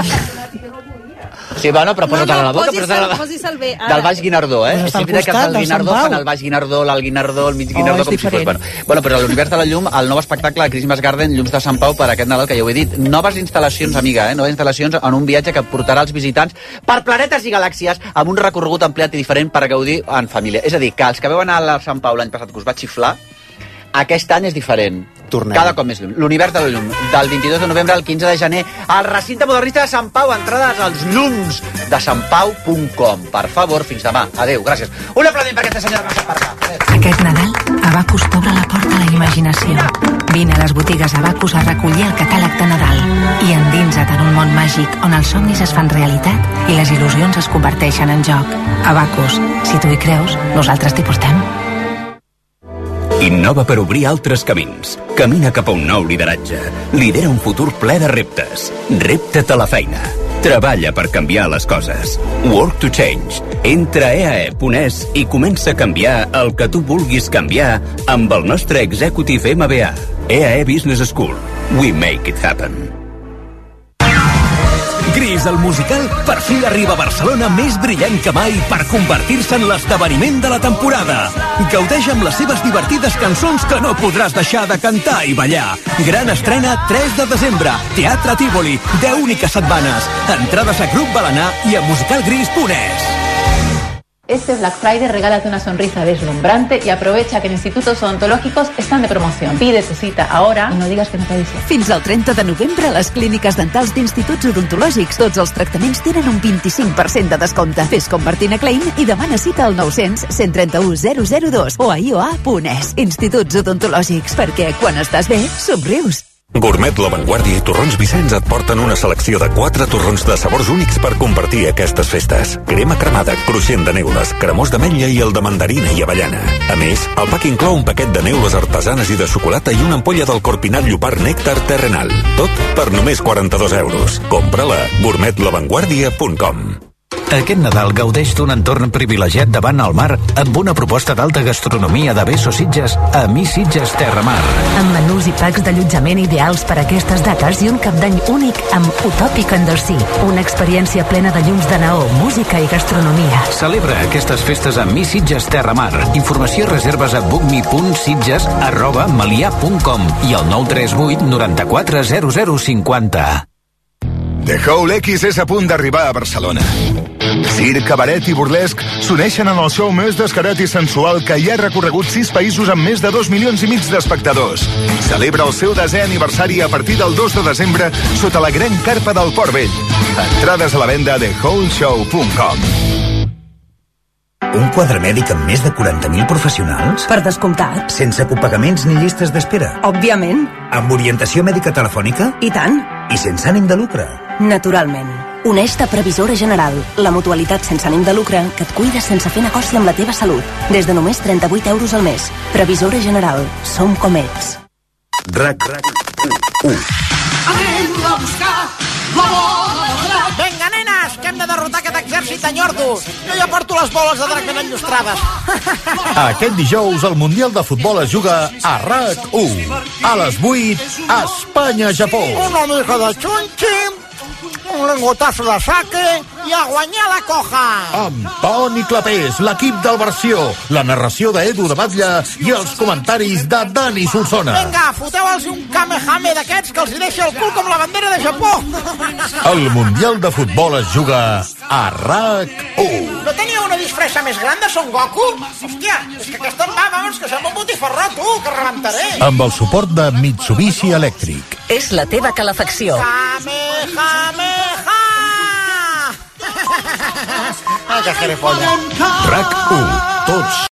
Speaker 2: Sí, bueno, però posa-te'l a la boca.
Speaker 4: posi-se'l-
Speaker 2: posa-te'l a la-
Speaker 4: posi-se'l bé, ara.
Speaker 2: Del Baix Guinardó, eh?
Speaker 21: Pues
Speaker 2: És
Speaker 21: està al
Speaker 2: veritat que
Speaker 21: costat
Speaker 2: el
Speaker 21: del
Speaker 2: Guinardó
Speaker 21: Sant Pau.
Speaker 2: fan el Baix Guinardó, l'Alt Guinardó, el Mig
Speaker 21: Oh,
Speaker 2: Guinardó,
Speaker 21: és
Speaker 2: com si fos...
Speaker 21: diferent.
Speaker 2: Bueno, bueno, però a l'univers de la llum, el nou espectacle de Christmas Garden, Llums de Sant Pau, per aquest Nadal, que ja ho he dit. Noves instal·lacions, amiga, eh? Noves instal·lacions en un viatge que portarà els visitants per planetes i galàxies amb un recorregut ampliat i diferent per gaudir en família. És a dir, que els que veu anar a Sant Pau l'any passat que us va xiflar, aquest any és diferent.
Speaker 20: Tornem.
Speaker 2: Cada cop més llum. L'univers de la llum. Del vint-i-dos de novembre al quinze de gener al recinte modernista de Sant Pau. Entrades als llums de sant pau punt com. Per favor, fins demà. Adéu, gràcies. Un aplaudiment per aquesta senyora que s'ha parlat.
Speaker 10: Aquest Nadal, Abacus t'obre la porta a la imaginació. Vine a les botigues Abacus a recollir el catàleg de Nadal i endinsa't en un món màgic on els somnis es fan realitat i les il·lusions es converteixen en joc. Abacus, si tu hi creus, nosaltres t'hi portem.
Speaker 7: Innova per obrir altres camins. Camina cap a un nou lideratge. Lidera un futur ple de reptes. Repta't a la feina. Treballa per canviar les coses. Work to change. Entra a e a e punt es i comença a canviar el que tu vulguis canviar amb el nostre Executive M B A. E A E Business School. We make it happen.
Speaker 8: Gris, el musical, per fi arriba a Barcelona més brillant que mai per convertir-se en l'esdeveniment de la temporada. Gaudeix amb les seves divertides cançons que no podràs deixar de cantar i ballar. Gran estrena tres de desembre. Teatre Tívoli, deu úniques setmanes. Entrades a Grup Balaná i a musicalgris punt es.
Speaker 5: Este Black Friday regálate una sonrisa deslumbrante y aprovecha que en institutos odontológicos están de promoción. Pide tu cita ahora y no digas que no te avisé.
Speaker 13: Fins al trenta de novembre a les clíniques dentals d'instituts odontològics tots els tractaments tenen un vint-i-cinc per cent de descompte. Fes com Martina Klein i demana cita al nou cents, cent trenta-u, zero zero dos o a i o a punt es. Instituts odontològics, perquè quan estàs bé, somrius.
Speaker 28: Gourmet La Vanguardia i Torrons Vicenç et porten una selecció de quatre torrons de sabors únics per compartir aquestes festes. Crema cremada, cruixent de neules, cremós d'ametlla i el de mandarina i avellana. A més, el pack inclou un paquet de neules artesanes i de xocolata i una ampolla del Corpinat Llopart Nèctar Terrenal. Tot per només quaranta-dos euros. Compra-la a gourmet la vanguardia punt com.
Speaker 6: Aquest Nadal gaudeix d'un entorn privilegiat davant el mar amb una proposta d'alta gastronomia de Beso Sitges a Mi Sitges Terramar.
Speaker 10: Amb menús i packs d'allotjament ideals per a aquestes dates i un cap d'any únic amb Utòpic Andorsí. Una experiència plena de llums de neó, música i gastronomia.
Speaker 6: Celebra aquestes festes a Mi Sitges Terramar. Informació i reserves a bookme punt sitges arroba melià punt com i al nou tres vuit noranta-quatre zero zero cinquanta.
Speaker 9: The Hole X és a punt d'arribar a Barcelona. Circ, cabaret i burlesc s'uneixen en el show més descarat i sensual que ja ha recorregut sis països amb més de dos milions i mig d'espectadors. Celebra el seu desè aniversari a partir del dos de desembre sota la gran carpa del Port Vell. Entrades a la venda a the whole show punt com.
Speaker 16: Un quadre mèdic amb més de quaranta mil professionals?
Speaker 17: Per descomptat.
Speaker 16: Sense copagaments ni llistes d'espera?
Speaker 17: Òbviament.
Speaker 16: Amb orientació mèdica telefònica?
Speaker 17: I tant.
Speaker 16: I sense ànim de lucre?
Speaker 17: Naturalment. Uneix-te a Previsora General, la mutualitat sense ànim de lucre que et cuida sense fer negoci amb la teva salut. Des de només trenta-vuit euros al mes. Previsora General. Som com ets.
Speaker 28: RAC u.
Speaker 22: Anem a buscar la bola. Vinga, nenes, que hem de derrotar aquest exèrcit de nyordos. Jo ja porto les boles de drac ben enllustrades.
Speaker 19: Aquest dijous el Mundial de Futbol es juga a RAC u. A les vuit, Espanya-Japó.
Speaker 22: Una mica de xunxi, un lingotazo de sake i a guanyar la coja.
Speaker 19: Amb Toni Clapés, l'equip del Versió, la narració d'Edu de Batlle i els comentaris de Dani Solsona.
Speaker 22: Vinga, foteu-los un kamehame d'aquests que els hi deixa el cul com la bandera de Japó.
Speaker 19: El Mundial de Futbol es juga a RAC u.
Speaker 22: No tenia una disfressa més gran de Son Goku? Hòstia, és que aquesta em va, vamos, que sembla un botifarró, tu, que rebentaré.
Speaker 19: Amb el suport de Mitsubishi Electric.
Speaker 10: És la teva calefacció.
Speaker 22: Kamehameha! Ah, que gilipolles.
Speaker 19: RAC u. Tots